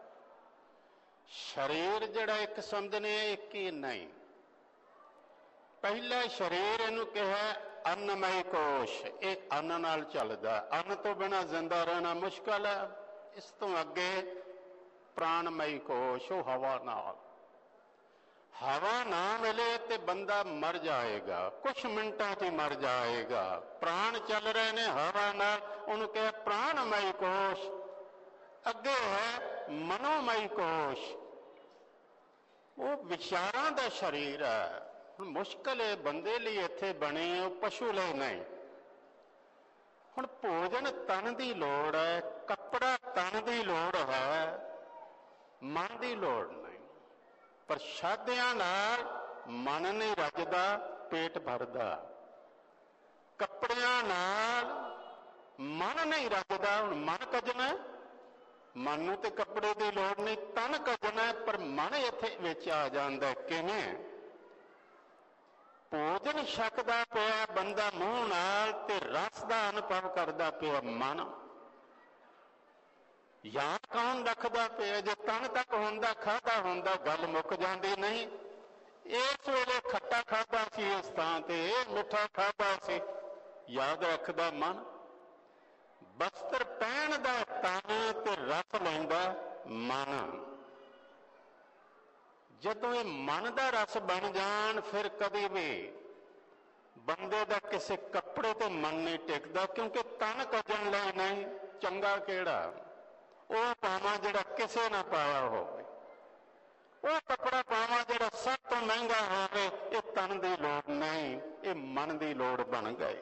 ਸਰੀਰ ਜਿਹੜਾ ਇੱਕ ਸਮਝਨੇ ਇੱਕ ਹੀ ਨਹੀਂ। ਪਹਿਲਾ ਸਰੀਰ ਇਹਨੂੰ ਕਿਹਾ ਅੰਨਮਈ ਕੋਸ਼, ਇਹ ਅੰਨ ਨਾਲ ਚੱਲਦਾ, ਅੰਨ ਤੋਂ ਬਿਨਾਂ ਜ਼ਿੰਦਾ ਰਹਿਣਾ ਮੁਸ਼ਕਲ ਹੈ। ਇਸ ਤੋਂ ਅੱਗੇ ਪ੍ਰਾਣਮਈ ਕੋਸ਼, ਉਹ ਹਵਾ ਨਾਲ। ਹਵਾ ਨਾ ਮਿਲੇ ਤੇ ਬੰਦਾ ਮਰ ਜਾਏਗਾ, ਕੁਛ ਮਿੰਟਾਂ 'ਚ ਮਰ ਜਾਏਗਾ। ਪ੍ਰਾਣ ਚੱਲ ਰਹੇ ਨੇ ਹਵਾ ਨਾਲ, ਉਹਨੂੰ ਕਿਹਾ ਪ੍ਰਾਣਮਈ ਕੋਸ਼। ਅੱਗੇ ਹੈ ਮਨੋਮਈ ਕੋਸ਼, ਉਹ ਵਿਚਾਰਾਂ ਦਾ ਸਰੀਰ ਹੈ। ਹੁਣ ਮੁਸ਼ਕਲ ਹੈ ਬੰਦੇ ਲਈ ਇੱਥੇ ਬਣੇ, ਉਹ ਪਸ਼ੂ ਲਈ ਨਹੀਂ। ਹੁਣ ਭੋਜਨ ਤਨ ਦੀ ਲੋੜ ਹੈ, ਕੱਪੜਾ ਤਨ ਦੀ ਲੋੜ ਹੈ, ਮਨ ਦੀ ਲੋੜ ਨਹੀਂ। ਪ੍ਰਸ਼ਾਦਿਆਂ ਨਾਲ ਮਨ ਨਹੀਂ ਰੱਜਦਾ, ਪੇਟ ਭਰਦਾ। ਕੱਪੜਿਆਂ ਨਾਲ ਮਨ ਨਹੀਂ ਰੱਜਦਾ। ਹੁਣ ਮਨ ਕੱਜਣਾ, ਮਨ ਨੂੰ ਤੇ ਕੱਪੜੇ ਦੀ ਲੋੜ ਨਹੀਂ, ਤਨ ਕੱਜਣਾ, ਪਰ ਮਨ ਇੱਥੇ ਵਿੱਚ ਆ ਜਾਂਦਾ। ਕਿਵੇਂ? ਭੋਜਨ ਛਕਦਾ ਪਿਆ ਬੰਦਾ ਮੂੰਹ ਨਾਲ ਤੇ ਰਸ ਦਾ ਅਨੁਭਵ ਕਰਦਾ ਪਿਆ ਮਨ। ਯਾਦ ਕੌਣ ਰੱਖਦਾ ਪਿਆ? ਜੇ ਤਨ ਤੱਕ ਹੁੰਦਾ, ਖਾਧਾ ਹੁੰਦਾ, ਗੱਲ ਮੁੱਕ ਜਾਂਦੀ ਨਹੀਂ। ਇਸ ਵੇਲੇ ਖੱਟਾ ਖਾਧਾ ਸੀ ਇਸ ਥਾਂ ਤੇ, ਇਹ ਮਿੱਠਾ ਖਾਧਾ ਸੀ, ਯਾਦ ਰੱਖਦਾ ਮਨ। ਬਸਤਰ ਪਹਿਨ ਦਾ ਤਨ ਤੇ ਰਸ ਲੈਂਦਾ ਮਨ। ਜਦੋਂ ਇਹ ਮਨ ਦਾ ਰਸ ਬਣ ਜਾਣ, ਫਿਰ ਕਦੇ ਵੀ ਬੰਦੇ ਦਾ ਕਿਸੇ ਕੱਪੜੇ ਤੇ ਮਨ ਨਹੀਂ ਟਿਕਦਾ, ਕਿਉਂਕਿ ਤਨ ਕੱਜਣ ਲਈ ਨਹੀਂ। ਚੰਗਾ ਕਿਹੜਾ? ਉਹ ਪਾਵਾਂ ਜਿਹੜਾ ਕਿਸੇ ਨਾ ਪਾਇਆ ਹੋਵੇ, ਉਹ ਕੱਪੜਾ ਪਾਵਾਂ ਜਿਹੜਾ ਸਭ ਤੋਂ ਮਹਿੰਗਾ ਹੋਵੇ। ਇਹ ਤਨ ਦੀ ਲੋੜ ਨਹੀਂ, ਇਹ ਮਨ ਦੀ ਲੋੜ ਬਣ ਗਈ।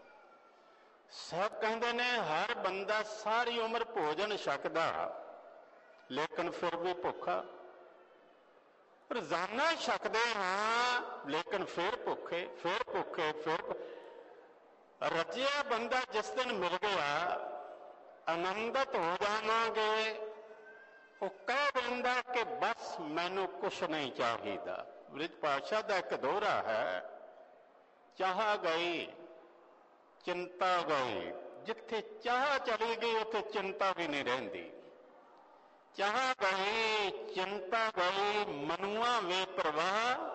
ਸਭ ਕਹਿੰਦੇ ਨੇ ਹਰ ਬੰਦਾ ਸਾਰੀ ਉਮਰ ਭੋਜਨ ਛਕਦਾ, ਲੇਕਿਨ ਫਿਰ ਵੀ ਭੁੱਖਾ। ਰੋਜ਼ਾਨਾ ਛਕਦੇ ਹਾਂ, ਲੇਕਿਨ ਫਿਰ ਭੁੱਖੇ, ਫਿਰ ਭੁੱਖੇ, ਫਿਰ। ਰੱਜਿਆ ਬੰਦਾ ਜਿਸ ਦਿਨ ਮਿਲ ਗਿਆ, ਆਨੰਦਿਤ ਹੋ ਜਾਵਾਂਗੇ, ਉਹ ਕਹਿ ਦਿੰਦਾ ਕਿ ਬਸ ਮੈਨੂੰ ਕੁਛ ਨਹੀਂ ਚਾਹੀਦਾ। ਬ੍ਰਿਜ ਪਾਤਸ਼ਾਹ ਦਾ ਇੱਕ ਦੋਹਰਾ ਹੈ, ਚਾਹ ਗਈ ਚਿੰਤਾ ਗਈ। ਜਿੱਥੇ ਚਾਹ ਚਲੀ ਗਈ ਉੱਥੇ ਚਿੰਤਾ ਵੀ ਨਹੀਂ ਰਹਿੰਦੀ। ਚਾਹ ਗਈ ਚਿੰਤਾ ਗਈ, ਮਨੁਆ ਵੇ ਪ੍ਰਵਾਹ,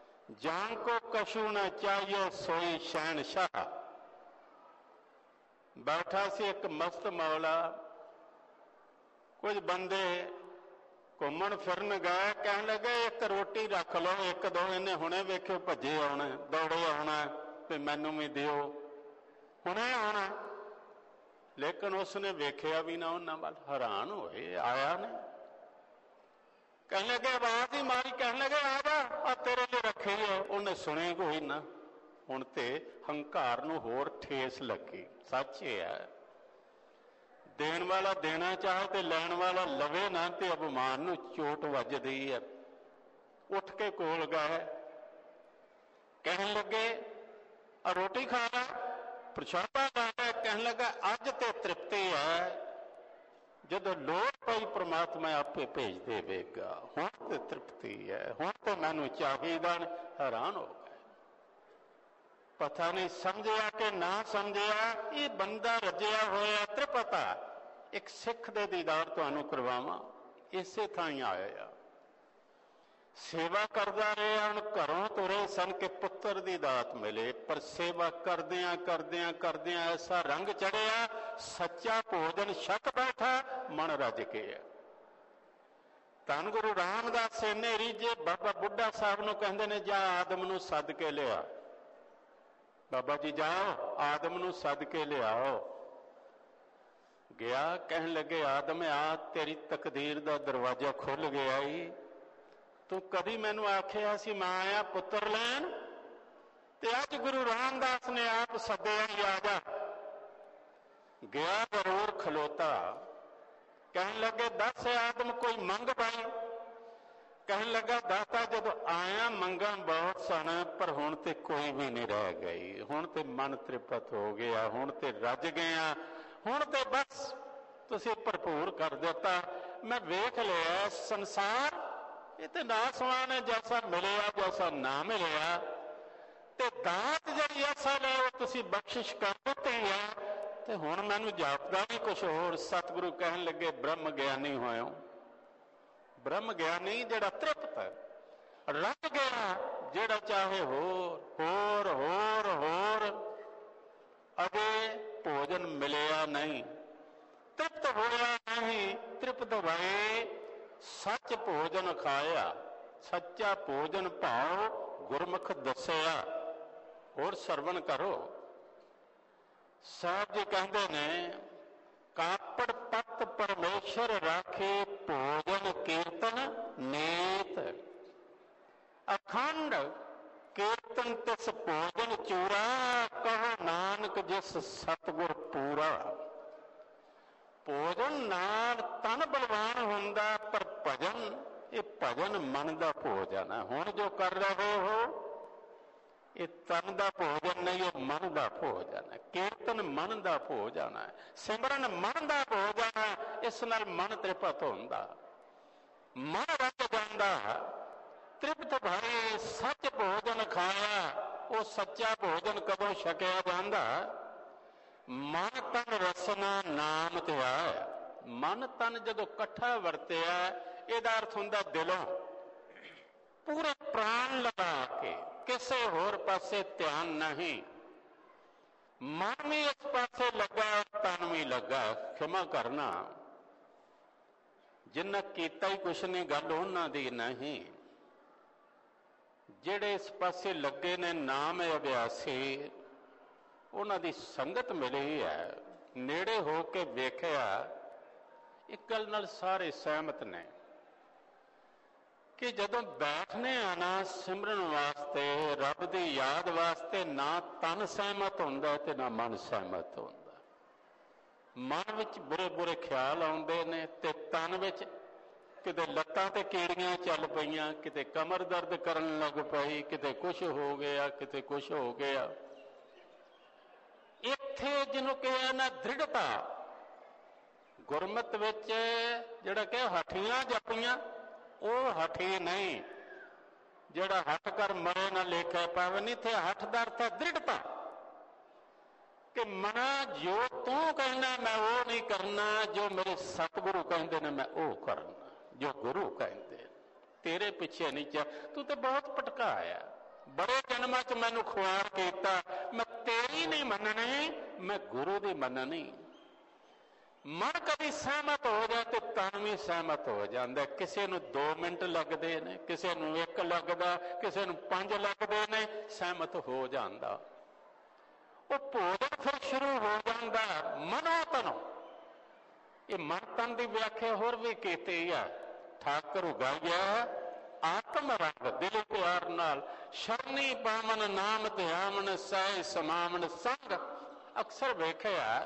ਜਾਨ ਕੋ ਕਛੂ न चाहिए सोई शहनशाह। ਬੈਠਾ ਸੀ ਇੱਕ ਮਸਤ ਮੌਲਾ। ਕੁਝ ਬੰਦੇ ਘੁੰਮਣ ਫਿਰਨ ਗਏ, ਕਹਿਣ ਲੱਗੇ ਇੱਕ ਰੋਟੀ ਰੱਖ ਲਓ, ਇੱਕ ਦੋ, ਇਹਨੇ ਹੁਣੇ ਵੇਖਿਓ ਭੱਜੇ ਆਉਣਾ, ਦੌੜੇ ਆਉਣਾ ਤੇ ਮੈਨੂੰ ਵੀ ਦਿਓ, ਹੁਣੇ ਆਉਣਾ। ਲੇਕਿਨ ਉਸਨੇ ਵੇਖਿਆ ਵੀ ਨਾ ਉਹਨਾਂ ਵੱਲ, ਹੈਰਾਨ ਹੋਏ, ਆਇਆ ਨਹੀਂ। ਕਹਿਣ ਲੱਗੇ, ਆਵਾਜ਼ ਹੀ ਮਾਰੀ, ਕਹਿਣ ਲੱਗੇ ਆ ਜਾ, ਆ ਤੇਰੇ ਲਈ ਰੱਖੀ ਹੈ। ਉਹਨੇ ਸੁਣੀ ਕੋਈ ਨਾ। ਹੁਣ ਤੇ ਹੰਕਾਰ ਨੂੰ ਹੋਰ ਠੇਸ ਲੱਗੀ। ਸੱਚ ਇਹ ਹੈ, ਦੇਣ ਵਾਲਾ ਦੇਣਾ ਚਾਹੇ ਤੇ ਲੈਣ ਵਾਲਾ ਲਵੇ ਨਾ ਤੇ ਅਪਮਾਨ ਨੂੰ ਚੋਟ ਵੱਜਦੀ ਹੈ। ਉੱਠ ਕੇ ਕੋਲ ਗਏ, ਕਹਿਣ ਲੱਗੇ ਆ ਰੋਟੀ ਖਾ ਲੈ, ਪ੍ਰਸ਼ਾਦਾ ਖਾ ਲੈ। ਕਹਿਣ ਲੱਗਾ ਅੱਜ ਤੇ ਤ੍ਰਿਪਤੀ ਹੈ, ਜਦੋਂ ਲੋੜ ਪਈ ਪ੍ਰਮਾਤਮਾ ਆਪੇ ਭੇਜ ਦੇਵੇਗਾ, ਹੁਣ ਤੇ ਤ੍ਰਿਪਤੀ ਹੈ, ਹੁਣ ਤੇ ਮੈਨੂੰ ਚਾਹੀਦਾ। ਹੈਰਾਨ ਹੋ ਗਏ, ਪਤਾ ਨਹੀਂ ਸਮਝਿਆ ਕਿ ਨਾ ਸਮਝਿਆ। ਇਹ ਬੰਦਾ ਰੱਜਿਆ ਹੋਇਆ ਤ੍ਰਿਪਤਾ। ਇੱਕ ਸਿੱਖ ਦੇ ਦੀਦਾਰ ਤੁਹਾਨੂੰ ਕਰਵਾਵਾਂ, ਇਸੇ ਥਾਂ ਹੀ ਆਇਆ। ਸੇਵਾ ਕਰਦਾ ਰਿਹਾ, ਹੁਣ ਘਰੋਂ ਤੁਰੇ ਸਨ ਕਿ ਪੁੱਤਰ ਦੀ ਦਾਤ ਮਿਲੇ, ਪਰ ਸੇਵਾ ਕਰਦਿਆਂ ਕਰਦਿਆਂ ਕਰਦਿਆਂ ਐਸਾ ਰੰਗ ਚੜਿਆ, ਸੱਚਾ ਭੋਜਨ ਛਕ ਬੈਠਾ, ਮਨ ਰੱਜ ਗਿਆ। ਧੰਨ ਗੁਰੂ ਰਾਮਦਾਸ ਇੰਨੇ ਰੀਝੇ, ਬਾਬਾ ਬੁੱਢਾ ਸਾਹਿਬ ਨੂੰ ਕਹਿੰਦੇ ਨੇ ਜਾ ਆਦਮ ਨੂੰ ਸੱਦ ਕੇ ਲਿਆ। ਬਾਬਾ ਜੀ ਜਾਓ ਆਦਮ ਨੂੰ ਸੱਦ ਕੇ ਲਿਆਓ। ਗਿਆ, ਕਹਿਣ ਲੱਗੇ ਆਦਮ ਆ ਤੇਰੀ ਤਕਦੀਰ ਦਾ ਦਰਵਾਜ਼ਾ ਖੁੱਲ ਗਿਆ ਈ। ਤੂੰ ਕਦੀ ਮੈਨੂੰ ਆਖਿਆ ਸੀ ਮੈਂ ਆਇਆ ਪੁੱਤਰ ਲੈਣ, ਤੇ ਅੱਜ ਗੁਰੂ ਰਾਮਦਾਸ ਨੇ ਆਪ ਸੱਦਿਆ ਹੀ ਆ ਜਾ। ਗਿਆ ਜ਼ਰੂਰ, ਖਲੋਤਾ, ਕਹਿਣ ਲੱਗੇ ਦੱਸ ਆਦਮ ਕੋਈ ਮੰਗ ਪਾਈ। ਕਹਿਣ ਲੱਗਾ ਦਾਤਾ ਜਦੋਂ ਆਇਆ ਮੰਗਾਂ ਬਹੁਤ ਸਨ, ਪਰ ਹੁਣ ਤੇ ਕੋਈ ਵੀ ਨਹੀਂ ਰਹਿ ਗਈ। ਹੁਣ ਤੇ ਮਨ ਤ੍ਰਿਪਤ ਹੋ ਗਿਆ, ਹੁਣ ਤੇ ਰੱਜ ਗਿਆ, ਹੁਣ ਤੇ ਬਸ ਤੁਸੀਂ ਭਰਪੂਰ ਕਰ ਦਿੱਤਾ। ਮੈਂ ਵੇਖ ਲਿਆ ਸੰਸਾਰ ਇਹ ਤੇ ਨਾਸਵਾਨ ਹੈ, ਜੈਸਾ ਮਿਲਿਆ ਜੈਸਾ ਨਾ ਮਿਲਿਆ। ਤੇ ਦਾਤ ਜਿਹੜੀ ਐਸਾ ਲੈ ਉਹ ਤੁਸੀਂ ਬਖਸ਼ਿਸ਼ ਕਰ ਦਿੱਤੀ ਹੈ, ਤੇ ਹੁਣ ਮੈਨੂੰ ਜਾਪਦਾ ਨਹੀਂ ਕੁਛ ਹੋਰ। ਸਤਿਗੁਰੂ ਕਹਿਣ ਲੱਗੇ ਬ੍ਰਹਮ ਗਿਆਨੀ ਹੋਇਓ। ਬ੍ਰਹਮ ਗਿਆਨੀ ਜਿਹੜਾ ਤ੍ਰਿਪਤ ਰੱਜ ਗਿਆ, ਜਿਹੜਾ ਚਾਹੇ ਹੋਰ ਹੋਰ ਹੋਰ ਹੋਰ। ਅਜੇ ਭੋਜਨ ਮਿਲਿਆ ਨਹੀਂ, ਤ੍ਰਿਪਤ ਹੋਇਆ ਨਹੀਂ। ਤ੍ਰਿਪਤ ਹੋਏ ਸੱਚ ਭੋਜਨ ਖਾਇਆ, ਸੱਚਾ ਭੋਜਨ ਭਾਉ ਗੁਰਮੁਖ ਦੱਸਿਆ। ਹੋਰ ਸਰਵਣ ਕਰੋ। ਸਾਹਿਬ ਜੀ ਕਹਿੰਦੇ ਨੇ ਕਾਪੜ ਪੱਤ ਪਰਮੇਸ਼ਰ ਰਾਖੇ, ਭੋਜਨ ਕੀਰਤਨ ਨੀਤ। ਅਖੰਡ ਕੀਰਤਨ ਤਿਸ ਭੋਜਨ ਚੂਰਾ, ਕਹੋ ਨਾਨਕ ਜਿਸ ਸਤਿਗੁਰ ਪੂਰਾ। ਭੋਜਨ ਨਾਲ ਤਨ ਬਲਵਾਨ ਹੁੰਦਾ, ਪਰ ਭਜਨ ਇਹ ਭਜਨ ਮਨ ਦਾ ਭੋਜਨ ਹੈ। ਹੁਣ ਜੋ ਕਰ ਰਹੇ ਹੋ ਇਹ ਤਨ ਦਾ ਭੋਜਨ ਨਹੀਂ, ਇਹ ਮਨ ਦਾ ਭੋਜਨ ਹੈ। ਕੀਰਤਨ ਮਨ ਦਾ ਭੋਜਨ ਹੈ, ਸਿਮਰਨ ਮਨ ਦਾ ਭੋਜਨ ਹੈ। ਇਸ ਨਾਲ ਮਨ ਤ੍ਰਿਪਤ ਹੁੰਦਾ, ਮਨ ਰੱਜ ਜਾਂਦਾ। ਤ੍ਰਿਪਤ ਭਰੇ ਸੱਚ ਭੋਜਨ ਖਾਇਆ, ਉਹ ਸੱਚਾ ਭੋਜਨ ਕਦੋਂ ਛਕਿਆ ਜਾਂਦਾ? ਮਨ ਤਨ ਰਸਨਾ ਨਾਮ ਧਿਆਇਆ। ਮਨ ਤਨ ਜਦੋਂ ਇਕੱਠਾ ਵਰਤਿਆ, ਇਹਦਾ ਅਰਥ ਹੁੰਦਾ ਦਿਲੋਂ ਪੂਰੇ ਪ੍ਰਾਣ ਲਗਾ ਕੇ, ਕਿਸੇ ਹੋਰ ਪਾਸੇ ਧਿਆਨ ਨਹੀਂ। ਮਨ ਵੀ ਇਸ ਪਾਸੇ ਲੱਗਾ, ਤਨ ਵੀ ਲੱਗਾ। ਖਿਮਾ ਕਰਨਾ, ਜਿੰਨਾ ਕੀਤਾ ਹੀ ਕੁਛ ਨਹੀਂ, ਗੱਲ ਉਹਨਾਂ ਦੀ ਨਹੀਂ। ਜਿਹੜੇ ਇਸ ਪਾਸੇ ਲੱਗੇ ਨੇ ਨਾਮ ਅਭਿਆਸੀ, ਉਹਨਾਂ ਦੀ ਸੰਗਤ ਮਿਲੀ ਹੈ। ਨੇੜੇ ਹੋ ਕੇ ਵੇਖਿਆ, ਇੱਕ ਗੱਲ ਨਾਲ ਸਾਰੇ ਸਹਿਮਤ ਨੇ ਕਿ ਜਦੋਂ ਬੈਠਨੇ ਆ ਨਾ ਸਿਮਰਨ ਵਾਸਤੇ, ਰੱਬ ਦੀ ਯਾਦ ਵਾਸਤੇ, ਨਾ ਤਨ ਸਹਿਮਤ ਹੁੰਦਾ ਤੇ ਨਾ ਮਨ ਸਹਿਮਤ ਹੁੰਦਾ। ਮਨ ਵਿੱਚ ਬੁਰੇ ਬੁਰੇ ਖਿਆਲ ਆਉਂਦੇ ਨੇ, ਤੇ ਤਨ ਵਿੱਚ ਕਿਤੇ ਲੱਤਾਂ ਤੇ ਕੀੜੀਆਂ ਚੱਲ ਪਈਆਂ, ਕਿਤੇ ਕਮਰ ਦਰਦ ਕਰਨ ਲੱਗ ਪਈ, ਕਿਤੇ ਕੁਛ ਹੋ ਗਿਆ, ਕਿਤੇ ਕੁਛ ਹੋ ਗਿਆ। ਇੱਥੇ ਜਿਹਨੂੰ ਕਿਹਾ ਨਾ ਦ੍ਰਿੜਤਾ, ਗੁਰਮਤ ਵਿੱਚ ਜਿਹੜਾ ਕਿ ਹੱਠੀਆਂ ਜਪੀਆਂ, ਉਹ ਹੱਠੀ ਨਹੀਂ। ਜਿਹੜਾ ਹੱਠ ਕਰ ਮਰੇ ਨਾ ਲੇਖੇ ਪਾਵੇ, ਨਹੀਂ। ਇੱਥੇ ਹੱਠ ਦਾ ਅਰਥ ਹੈ ਦ੍ਰਿੜਤਾ, ਕਿ ਮਨਾ ਜੋ ਤੂੰ ਕਹਿਣਾ ਮੈਂ ਉਹ ਨਹੀਂ ਕਰਨਾ, ਜੋ ਮੇਰੇ ਸਤਿਗੁਰੂ ਕਹਿੰਦੇ ਨੇ ਮੈਂ ਉਹ ਕਰਨਾ, ਜੋ ਗੁਰੂ ਕਹਿੰਦੇ। ਤੇਰੇ ਪਿੱਛੇ ਨਹੀਂ ਚਾ, ਤੂੰ ਤੇ ਬਹੁਤ ਭਟਕਾਇਆ, ਬੜੇ ਜਨਮਾਂ ਚ ਮੈਨੂੰ ਖੁਆਰ ਕੀਤਾ, ਮੈਂ ਤੇਰੀ ਨਹੀਂ ਮੰਨਣੀ, ਮੈਂ ਗੁਰੂ ਦੀ ਮੰਨਣੀ। ਮਨ ਕਦੀ ਸਹਿਮਤ ਹੋ ਜਾਏ ਤੇ ਤਨ ਵੀ ਸਹਿਮਤ ਹੋ ਜਾਂਦਾ। ਕਿਸੇ ਨੂੰ ਦੋ ਮਿੰਟ ਲੱਗਦੇ ਨੇ, ਕਿਸੇ ਨੂੰ ਇੱਕ ਲੱਗਦਾ, ਕਿਸੇ ਨੂੰ ਪੰਜ ਲੱਗਦੇ ਨੇ, ਸਹਿਮਤ ਹੋ ਜਾਂਦਾ। ਉਹ ਭੋਜਨ ਫਿਰ ਸ਼ੁਰੂ ਹੋ ਜਾਂਦਾ ਮਨੋ ਤਨੋ। ਇਹ ਮਨ ਤਨ ਦੀ ਵਿਆਖਿਆ ਹੋਰ ਵੀ ਕੀਤੀ ਆ। ਠਾਕੁਰ ਉਗਾਇਆ ਆਤਮ ਰੰਗ ਦਿਲ ਪਿਆਰ ਨਾਲ, ਸ਼ਰਨੀ ਪਾਵਨ ਨਾਮ ਧਿਆਵਨ ਸਹਿ ਸਮਾਵਨ ਸੰਗ। ਅਕਸਰ ਵੇਖਿਆ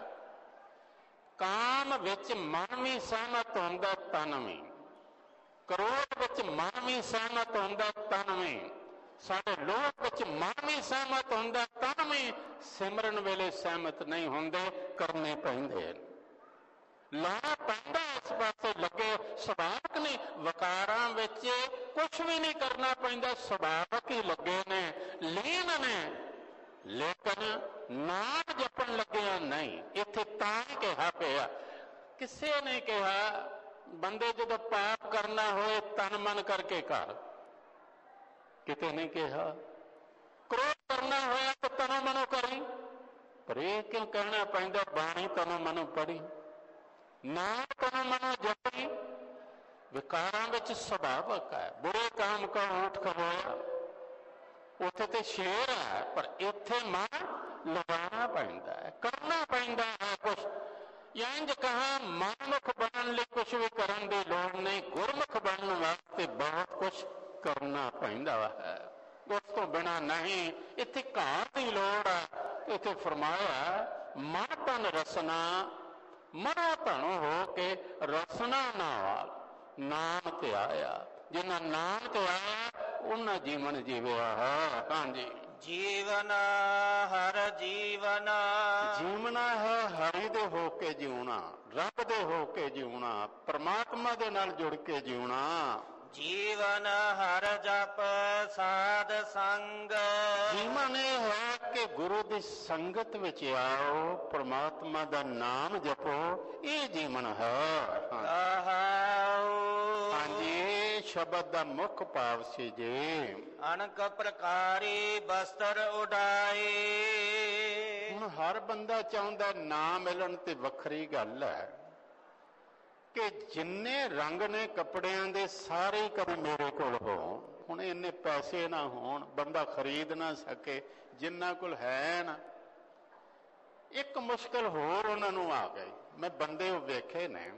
ਕਾਮ ਵਿੱਚ ਮਨ ਵੀ ਸਹਿਮਤ ਹੁੰਦਾ, ਤਨ ਵੀ। ਕ੍ਰੋਧ ਵਿੱਚ ਮਨ ਵੀ ਸਹਿਮਤ ਹੁੰਦਾ, ਤਨ ਵੀ। ਸਾਡੇ ਲੋਕ ਵਿੱਚ ਮਨ ਵੀ ਸਹਿਮਤ ਹੁੰਦਾ, ਤਨ ਵੀ। ਸਿਮਰਨ ਵੇਲੇ ਸਹਿਮਤ ਨਹੀਂ ਹੁੰਦੇ, ਕਰਨੇ ਪੈਂਦੇ। ਲਾਣਾ ਪੈਂਦਾ ਇਸ ਪਾਸੇ ਲੱਗੇ, ਸੁਭਾਵਕ ਨਹੀਂ। ਵਕਾਰਾਂ ਵਿੱਚ ਕੁਛ ਵੀ ਨਹੀਂ ਕਰਨਾ ਪੈਂਦਾ, ਸੁਭਾਵਕ ਹੀ ਲੱਗੇ ਨੇ, ਲੀਨ ਨੇ। ਲੇਕਿਨ ਨਾਮ ਜਪਣ ਲੱਗਿਆ ਨਹੀਂ। ਇੱਥੇ ਤਾਂ ਹੀ ਕਿਹਾ ਪਿਆ, ਕਿਸੇ ਨੇ ਕਿਹਾ ਬੰਦੇ ਜਦੋਂ ਪਾਪ ਕਰਨਾ ਹੋਏ ਤਨ ਮਨ ਕਰਕੇ ਕਰ, ਕਿਤੇ ਨਹੀਂ ਕਿਹਾ ਕ੍ਰੋਧ ਕਰਨਾ ਹੋਇਆ ਤਾਂ ਤਨੋ ਮਨੋ ਕਰੀ। ਪਰ ਇਹ ਕਿਉਂ ਕਹਿਣਾ ਪੈਂਦਾ ਬਾਣੀ ਤਨੋ ਮਨੋ ਪੜੀ, ਨਾਮ ਤਨੋ ਮਨੋ ਜਪੀ। ਵਿਕਾਰਾਂ ਵਿੱਚ ਸੁਭਾਵਕ ਹੈ। ਬੁਰੇ ਕਾਮ ਕਾ ਊਠ ਖਬੋਇਆ, ਉੱਥੇ ਤੇ ਸ਼ੇਰ ਹੈ, ਪਰ ਇੱਥੇ ਮਨ ਲਗਾਉਣਾ ਪੈਂਦਾ ਹੈ, ਕਰਨਾ ਪੈਂਦਾ ਹੈ ਕੁਛ। ਇੰਝ ਕਹਾ ਮਨਮੁਖ ਬਣਨ ਲਈ ਕੁਛ ਵੀ ਕਰਨ ਦੀ ਲੋੜ ਨਹੀਂ, ਗੁਰਮੁਖ ਬਣਨ ਵਾਸਤੇ ਬਹੁਤ ਕੁਛ ਕਰਨਾ ਪੈਂਦਾ ਹੈ, ਉਸ ਤੋਂ ਬਿਨਾਂ ਨਹੀਂ। ਇੱਥੇ ਘਾਹ ਦੀ ਲੋੜ ਹੈ। ਇੱਥੇ ਫਰਮਾਇਆ ਮਨ ਤਨ ਰਸਨਾ, ਮਨੋ ਧਨੋ ਹੋ ਕੇ ਰਸਨਾ ਨਾਲ ਨਾਮ ਧਿਆਇਆ। ਜਿਨ੍ਹਾਂ ਨਾਮ ਧਿਆਇਆ ਉਹਨਾਂ ਜੀਵਨ ਜੀਵਿਆ ਹੈ। ਹਾਂਜੀ, ਜੀਵਨ ਹਰ ਜੀਵਨ, ਜੀਵਨਾ ਹੈ ਹਰੀ ਦੇ ਹੋ ਕੇ ਜਿਉਣਾ, ਰੱਬ ਦੇ ਹੋ ਕੇ ਜਿਉਣਾ, ਪਰਮਾਤਮਾ ਦੇ ਨਾਲ ਜੁੜ ਕੇ ਜਿਉਣਾ। ਜੀਵਨ ਹਰ ਜਪ ਸਾਧ ਸੰਗ, ਜੀਵਨ ਇਹ ਹੈ ਕਿ ਗੁਰੂ ਦੀ ਸੰਗਤ ਵਿੱਚ ਆਓ, ਪਰਮਾਤਮਾ ਦਾ ਨਾਮ ਜਪੋ, ਇਹ ਜੀਵਨ ਹੈ। ਹਾਂਜੀ, ਸ਼ਬਦ ਦਾ ਮੁੱਖ ਭਾਵ ਸੀ ਜੀ। ਅਨਕ ਪ੍ਰਕਾਰੀ ਬਸਤਰ ਉਡਾਏ। ਹੁਣ ਹਰ ਬੰਦਾ ਚਾਹੁੰਦਾ ਨਾਮ ਮਿਲਣ ਤੇ ਵੱਖਰੀ ਗੱਲ ਹੈ ਕਿ ਜਿੰਨੇ ਰੰਗ ਨੇ ਕੱਪੜਿਆਂ ਦੇ ਸਾਰੇ ਕਦੇ ਮੇਰੇ ਕੋਲ ਹੋਣ। ਹੁਣ ਇੰਨੇ ਪੈਸੇ ਨਾ ਹੋਣ, ਬੰਦਾ ਖਰੀਦ ਨਾ ਸਕੇ ਜਿੰਨਾ ਕੋਲ ਹੈ ਨਾ। ਇੱਕ ਮੁਸ਼ਕਲ ਹੋਰ ਉਹਨਾਂ ਨੂੰ ਆ ਗਈ। ਮੈਂ ਬੰਦੇ ਉਹ ਵੇਖੇ ਨੇ,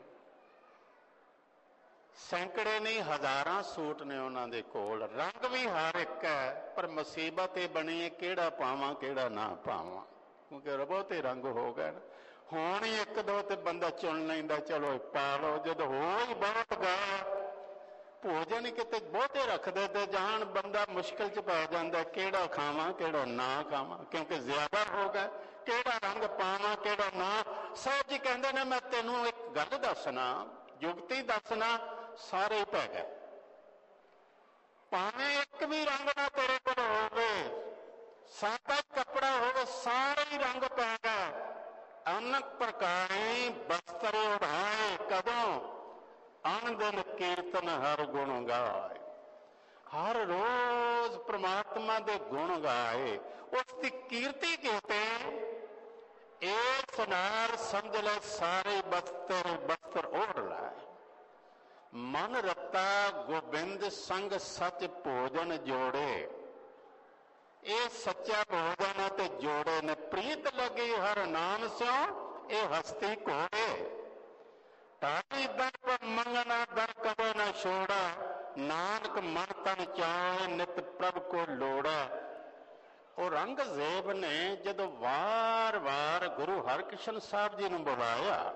ਸੈਂਕੜੇ ਨਹੀਂ ਹਜ਼ਾਰਾਂ ਸੂਟ ਨੇ ਉਹਨਾਂ ਦੇ ਕੋਲ, ਰੰਗ ਵੀ ਹਰ ਇੱਕ ਹੈ, ਪਰ ਮੁਸੀਬਤ ਇਹ ਬਣੀ ਹੈ ਕਿਹੜਾ ਪਾਵਾਂ ਕਿਹੜਾ ਨਾ ਪਾਵਾਂ, ਕਿਉਂਕਿ ਬਹੁਤੇ ਰੰਗ ਹੋ ਗਏ। ਹੁਣ ਹੀ ਇੱਕ ਦੋ ਤੇ ਬੰਦਾ ਚੁਣ ਲੈਂਦਾ, ਚਲੋ ਪਾ ਲਓ। ਜਦੋਂ ਹੋ ਹੀ ਬਹੁਤ ਗਿਆ, ਭੋਜਨ ਕਿਤੇ ਬਹੁਤੇ ਰੱਖਦੇ ਤੇ ਜਾਣ, ਬੰਦਾ ਮੁਸ਼ਕਿਲ ਚ ਪੈ ਜਾਂਦਾ ਕਿਹੜਾ ਖਾਵਾਂ ਕਿਹੜਾ ਨਾ ਖਾਵਾਂ, ਕਿਉਂਕਿ ਜ਼ਿਆਦਾ ਹੋ ਗਿਆ। ਕਿਹੜਾ ਰੰਗ ਪਾਵਾਂ ਕਿਹੜਾ ਨਾ। ਸਾਹਿਬ ਜੀ ਕਹਿੰਦੇ ਨੇ ਮੈਂ ਤੈਨੂੰ ਇੱਕ ਗੱਲ ਦੱਸਣਾ, ਜੁਗਤੀ ਦੱਸਣਾ, ਸਾਰੇ ਪੈ ਗਏ। ਭਾਵੇਂ ਇੱਕ ਵੀ ਰੰਗ ਨਾ ਤੇਰੇ ਕੋਲ ਹੋਵੇ, ਸਾਦਾ ਕੱਪੜਾ ਹੋਵੇ, ਸਾਰੇ ਹੀ ਰੰਗ ਪੈ ਗਏ। ਅਨਕ ਪ੍ਰਕਾਰੀ ਬਸਤਰ ਉਡਾਏ, ਕਦੋਂ? ਅਨ ਦਿਨ ਕੀਰਤਨ ਹਰ ਗੁਣ ਗਾਏ। ਹਰ ਰੋਜ਼ ਪ੍ਰਮਾਤਮਾ ਦੇ ਗੁਣ ਗਾਏ, ਉਸ ਦੀ ਕੀਰਤੀ ਕੀਤੇ। ਇਸ ਨਾਲ ਸਮਝ ਲੈ ਸਾਰੇ ਬਸਤਰ ਬਸਤਰ ਉਡ ਲਾਏ। ਮਨ ਰਤਾ ਗੋਬਿੰਦ ਸੰਗ ਸੱਚ ਭੋਜਨ ਜੋੜੇ। ਇਹ ਸੱਚਾ ਭੋਜਨ ਤੇ ਜੋੜੇ ਨੇ। ਪ੍ਰੀਤ ਲੱਗੀ ਹਰ ਨਾਮ ਸਿਓ, ਇਹ ਹਸਤੀ ਘੋੜੇ। ਤਾਰੀ ਦਰ ਮੰਗਣਾ ਦਰ ਕਦੇ ਨਾ ਛੋੜਾ, ਨਾਨਕ ਮਨ ਤਨ ਚਾਹੇ ਨਿਤ ਪ੍ਰਭ ਕੋ ਲੋੜਾ। ਉਹ ਰੰਗ ਜ਼ੇਬ ਨੇ ਜਦੋਂ ਵਾਰ-ਵਾਰ ਗੁਰੂ ਹਰਕ੍ਰਿਸ਼ਨ ਸਾਹਿਬ ਜੀ ਨੂੰ ਬੁਲਾਇਆ,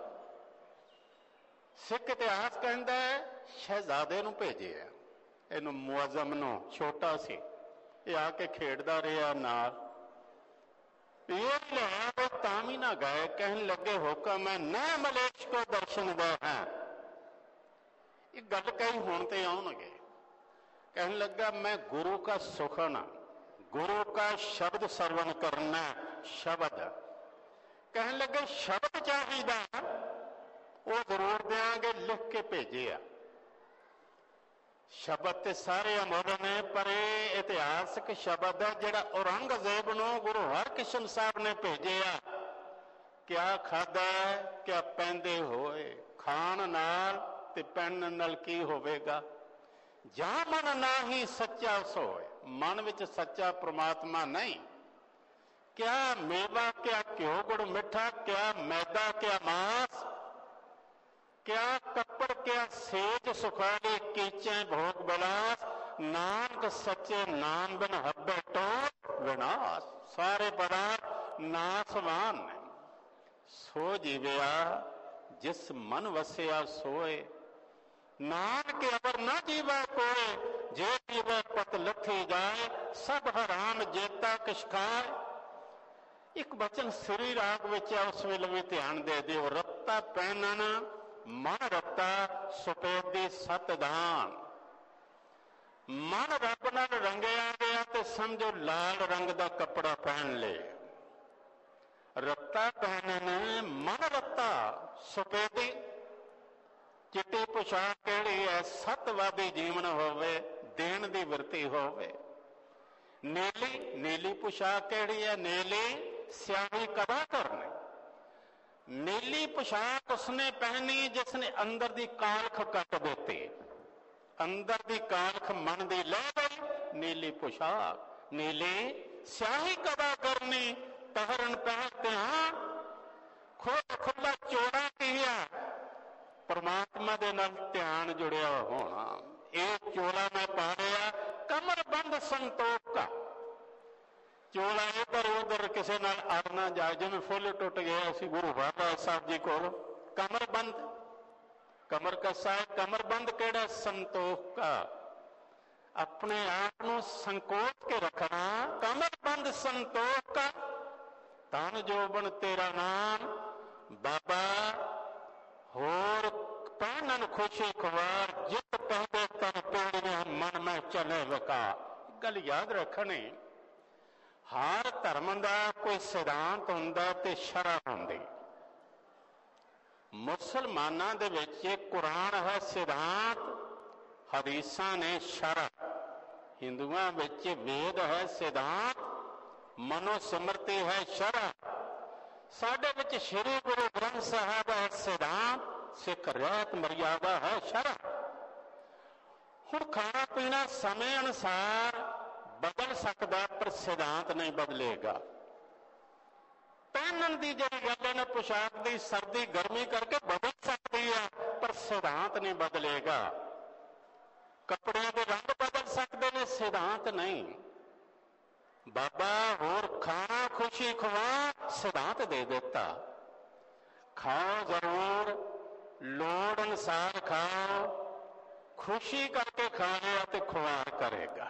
ਸਿੱਖ ਇਤਿਹਾਸ ਕਹਿੰਦਾ ਸ਼ਹਿਜ਼ਾਦੇ ਨੂੰ ਭੇਜਿਆ, ਇਹਨੂੰ ਮੁਅਜ਼ਮ ਨੂੰ, ਛੋਟਾ ਸੀ, ਇਹ ਆ ਕੇ ਖੇਡਦਾ ਰਿਹਾ ਨਾਲ। ਇਹ ਲਿਆ ਤਾਂ ਵੀ ਨਾ ਗਏ, ਕਹਿਣ ਲੱਗੇ ਹੁਕਮ ਹੈ ਨਾ ਮਲੇਸ਼ ਕੋ ਦਰਸ਼ਨ ਦਾ ਹੈ। ਇਹ ਗੱਲ ਕਹੀ ਹੁਣ ਤੇ ਆਉਣਗੇ। ਕਹਿਣ ਲੱਗਾ ਮੈਂ ਗੁਰੂ का सुखन, गुरु का शब्द ਸਰਵਨ ਕਰਨਾ। ਸ਼ਬਦ ਕਹਿਣ ਲੱਗੇ ਸ਼ਬਦ ਚਾਹੀਦਾ, ਉਹ ਜ਼ਰੂਰ ਦਿਆਂਗੇ, ਲਿਖ ਕੇ ਭੇਜਿਆ। ਸ਼ਬਦ ਤੇ ਸਾਰੇ ਅਮੁੱਲ ਨੇ, ਪਰ ਇਹ ਇਤਿਹਾਸਕ ਸ਼ਬਦ ਹੈ ਜਿਹੜਾ ਔਰੰਗਜ਼ੇਬ ਨੂੰ ਗੁਰੂ ਹਰਕ੍ਰਿਸ਼ਨ ਸਾਹਿਬ ਨੇ ਭੇਜਿਆ। ਕਿਆ ਖਾਦਾ ਕਿਆ ਪੈਂਦੇ ਹੋਏ, ਖਾਣ ਨਾਲ ਤੇ ਪੈਣ ਨਾਲ ਕੀ ਹੋਵੇਗਾ। ਜਾਂ ਮਨ ਨਾ ਹੀ ਸੱਚਾ ਸੋਏ, ਮਨ ਵਿੱਚ ਸੱਚਾ ਪ੍ਰਮਾਤਮਾ ਨਹੀਂ। ਕਿਆ ਮੇਵਾ ਕਿਆ ਘਿਓ ਗੁੜ ਮਿੱਠਾ, ਕਿਆ ਮੈਦਾ ਕਿਆ ਮਾਸ, ਕਿਆ ਕੱਪੜ ਕਿਆ ਸੇਜ ਸੁਖਾਲੇ, ਕੀਚੇ ਭੋਗ ਬਿਲਾਸ। ਨਾਨਕ ਸੱਚੇ ਨਾਮ ਬਿਨ ਹੱਬੇ ਟੋ ਵਿਨਾਸ਼। ਸਾਰੇ ਪਦਾਰਥ ਨਾਸਵਾਨ ਨੇ। ਸੋ ਜੀਵਿਆ ਜਿਸ ਮਨ ਵਸਿਆ ਸੋਏ, ਨਾਨਕ ਅਵਰ ਨਾ ਜੀਵੈ ਕੋਏ। ਜੇ ਜੀਵੈ ਪਤ ਲੱਥੀ ਜਾਏ, ਸਭ ਹਰਾਮ ਜੇਤਾ ਕਿਛ ਖਾਏ। ਇੱਕ ਬਚਨ ਸ੍ਰੀ ਰਾਗ ਵਿੱਚ ਹੈ, ਉਸ ਵੇਲੇ ਵੀ ਧਿਆਨ ਦੇ ਦਿਓ। ਰੱਤਾ ਪਹਿਨਣ ਮਨ ਰੱਤਾ, ਸੁਪੇਦੀ ਸਤਿਦਾਨ। ਮਨ ਰੱਬ ਨਾਲ ਰੰਗਿਆ ਗਿਆ ਤੇ ਸਮਝੋ ਲਾਲ ਰੰਗ ਦਾ ਕੱਪੜਾ ਪਹਿਨ ਲੇ। ਰੱਤਾ ਪਹਿਨਣ ਮਨ ਰੱਤਾ, ਸੁਪੇਦੀ ਚਿੱਟੀ ਪੁਸ਼ਾਕ ਕਿਹੜੀ ਹੈ, ਸਤਵਾਦੀ ਜੀਵਨ ਹੋਵੇ, ਦੇਣ ਦੀ ਵਰਤੀ ਹੋਵੇ। ਨੀਲੀ ਨੀਲੀ ਪੁਸ਼ਾਕ ਕਿਹੜੀ ਹੈ, ਨੀਲੀ ਸਿਆਹੀ ਕਦਾ ਕਰਨੀ। ਨੀਲੀ ਪੁਸ਼ਾਕ ਉਸਨੇ ਪਹਿਨੀ ਜਿਸਨੇ ਅੰਦਰ ਦੀ ਕਾਲਖ ਕੱਟ ਦਿੱਤੀ। ਅੰਦਰ ਦੀ ਕਾਲਖ ਮਨ ਦੀ ਲੈ ਗਈ, ਨੀਲੀ ਪੁਸ਼ਾਕ। ਨੀਲੀ ਸਿਆਹੀ ਕਦਾ ਕਰਨੀ, ਤਹਰਨ ਪਹਿਨਤੇ ਹਾਂ। ਖੁਦ ਖੁੱਲਾ ਚੋੜਾ ਕੀ ਹੈ, ਪਰਮਾਤਮਾ ਦੇ ਨਾਲ ਧਿਆਨ ਜੁੜਿਆ ਹੋਣਾ। ਇਹ ਚੋਲਾ ਮੈਂ ਪਾ ਲਿਆ, ਕਮਰ ਬੰਦ ਸੰਤੋਖ ਦਾ। ਚੋਲਾ ਇੱਧਰ ਉੱਧਰ ਕਿਸੇ ਨਾਲ ਅੜ ਨਾ ਜਾਏ। ਜਿਵੇਂ ਫੁੱਲ ਟੁੱਟ ਗਿਆ ਸੀ ਗੁਰੂ ਬਾਬਾ ਸਾਹਿਬ ਜੀ ਕੋਲ, ਕਮਰ ਬੰਦ। ਕਮਰ ਕਸਾ ਹੈ, ਕਮਰ ਬੰਦ ਕਿਹੜਾ, ਸੰਤੋਖ ਦਾ। ਆਪਣੇ ਆਪ ਨੂੰ ਸੰਕੋਚ ਕੇ ਰੱਖਣਾ, ਕਮਰ ਬੰਦ ਸੰਤੋਖ ਦਾ। ਧਨ ਜੋਬਨ ਤੇਰਾ ਨਾਮ ਬਾਬਾ, ਹੋਰ ਪਹਿਨਣ ਖੁਸ਼ੀ ਖਵਾਰ। ਜਿਤ ਪਹਿਦੇ ਤਨ ਪੀੜੀਆਂ, ਮਨ ਮੈਂ ਚਲੇ ਵਕਾ। ਗੱਲ ਯਾਦ ਰੱਖਣੀ, ਹਰ ਧਰਮ ਦਾ ਕੋਈ ਸਿਧਾਂਤ ਹੁੰਦਾ ਤੇ ਸ਼ਰ੍ਹਾ ਹੁੰਦੀ। ਮੁਸਲਮਾਨਾਂ ਦੇ ਵਿੱਚ ਕੁਰਾਨ ਹੈ ਸਿਧਾਂਤ, ਹਦੀਸਾਂ ਨੇ ਸ਼ਰ੍ਹਾ। ਹਿੰਦੂਆਂ ਵਿੱਚ ਵੇਦ ਹੈ ਸਿਧਾਂਤ, ਮਨੋ ਸਿਮਰਤੀ ਹੈ ਸ਼ਰ੍ਹਾ। ਸਾਡੇ ਵਿੱਚ ਸ਼੍ਰੀ ਗੁਰੂ ਗ੍ਰੰਥ ਸਾਹਿਬ ਹੈ ਸਿਧਾਂਤ, ਸਿੱਖ ਰਹਿਤ ਮਰਿਆਦਾ ਹੈ ਸ਼ਰ੍ਹਾ। ਹੁਣ ਖਾਣਾ ਪੀਣਾ ਸਮੇਂ ਅਨੁਸਾਰ ਬਦਲ ਸਕਦਾ, ਪਰ ਸਿਧਾਂਤ ਨਹੀਂ ਬਦਲੇਗਾ। ਪਹਿਨਣ ਦੀ ਜਿਹੜੀ ਗੱਲ ਹੈ ਨਾ, ਪੁਸ਼ਾਕ ਦੀ ਸਰਦੀ ਗਰਮੀ ਕਰਕੇ ਬਦਲ ਸਕਦੀ ਹੈ, ਪਰ ਸਿਧਾਂਤ ਨਹੀਂ ਬਦਲੇਗਾ। ਕੱਪੜਿਆਂ ਦੇ ਰੰਗ ਬਦਲ ਸਕਦੇ ਨੇ, ਸਿਧਾਂਤ ਨਹੀਂ। ਬਾਬਾ ਹੋਰ ਖਾਣਾ ਖੁਸ਼ੀ ਖਵਾ, ਸਿਧਾਂਤ ਦੇ ਦਿੱਤਾ। ਖਾਓ ਜ਼ਰੂਰ, ਲੋੜ ਅਨੁਸਾਰ ਖਾਓ, ਖੁਸ਼ੀ ਕਰਕੇ ਖਾ ਲਿਆ ਤੇ ਖੁਆਰ ਕਰੇਗਾ।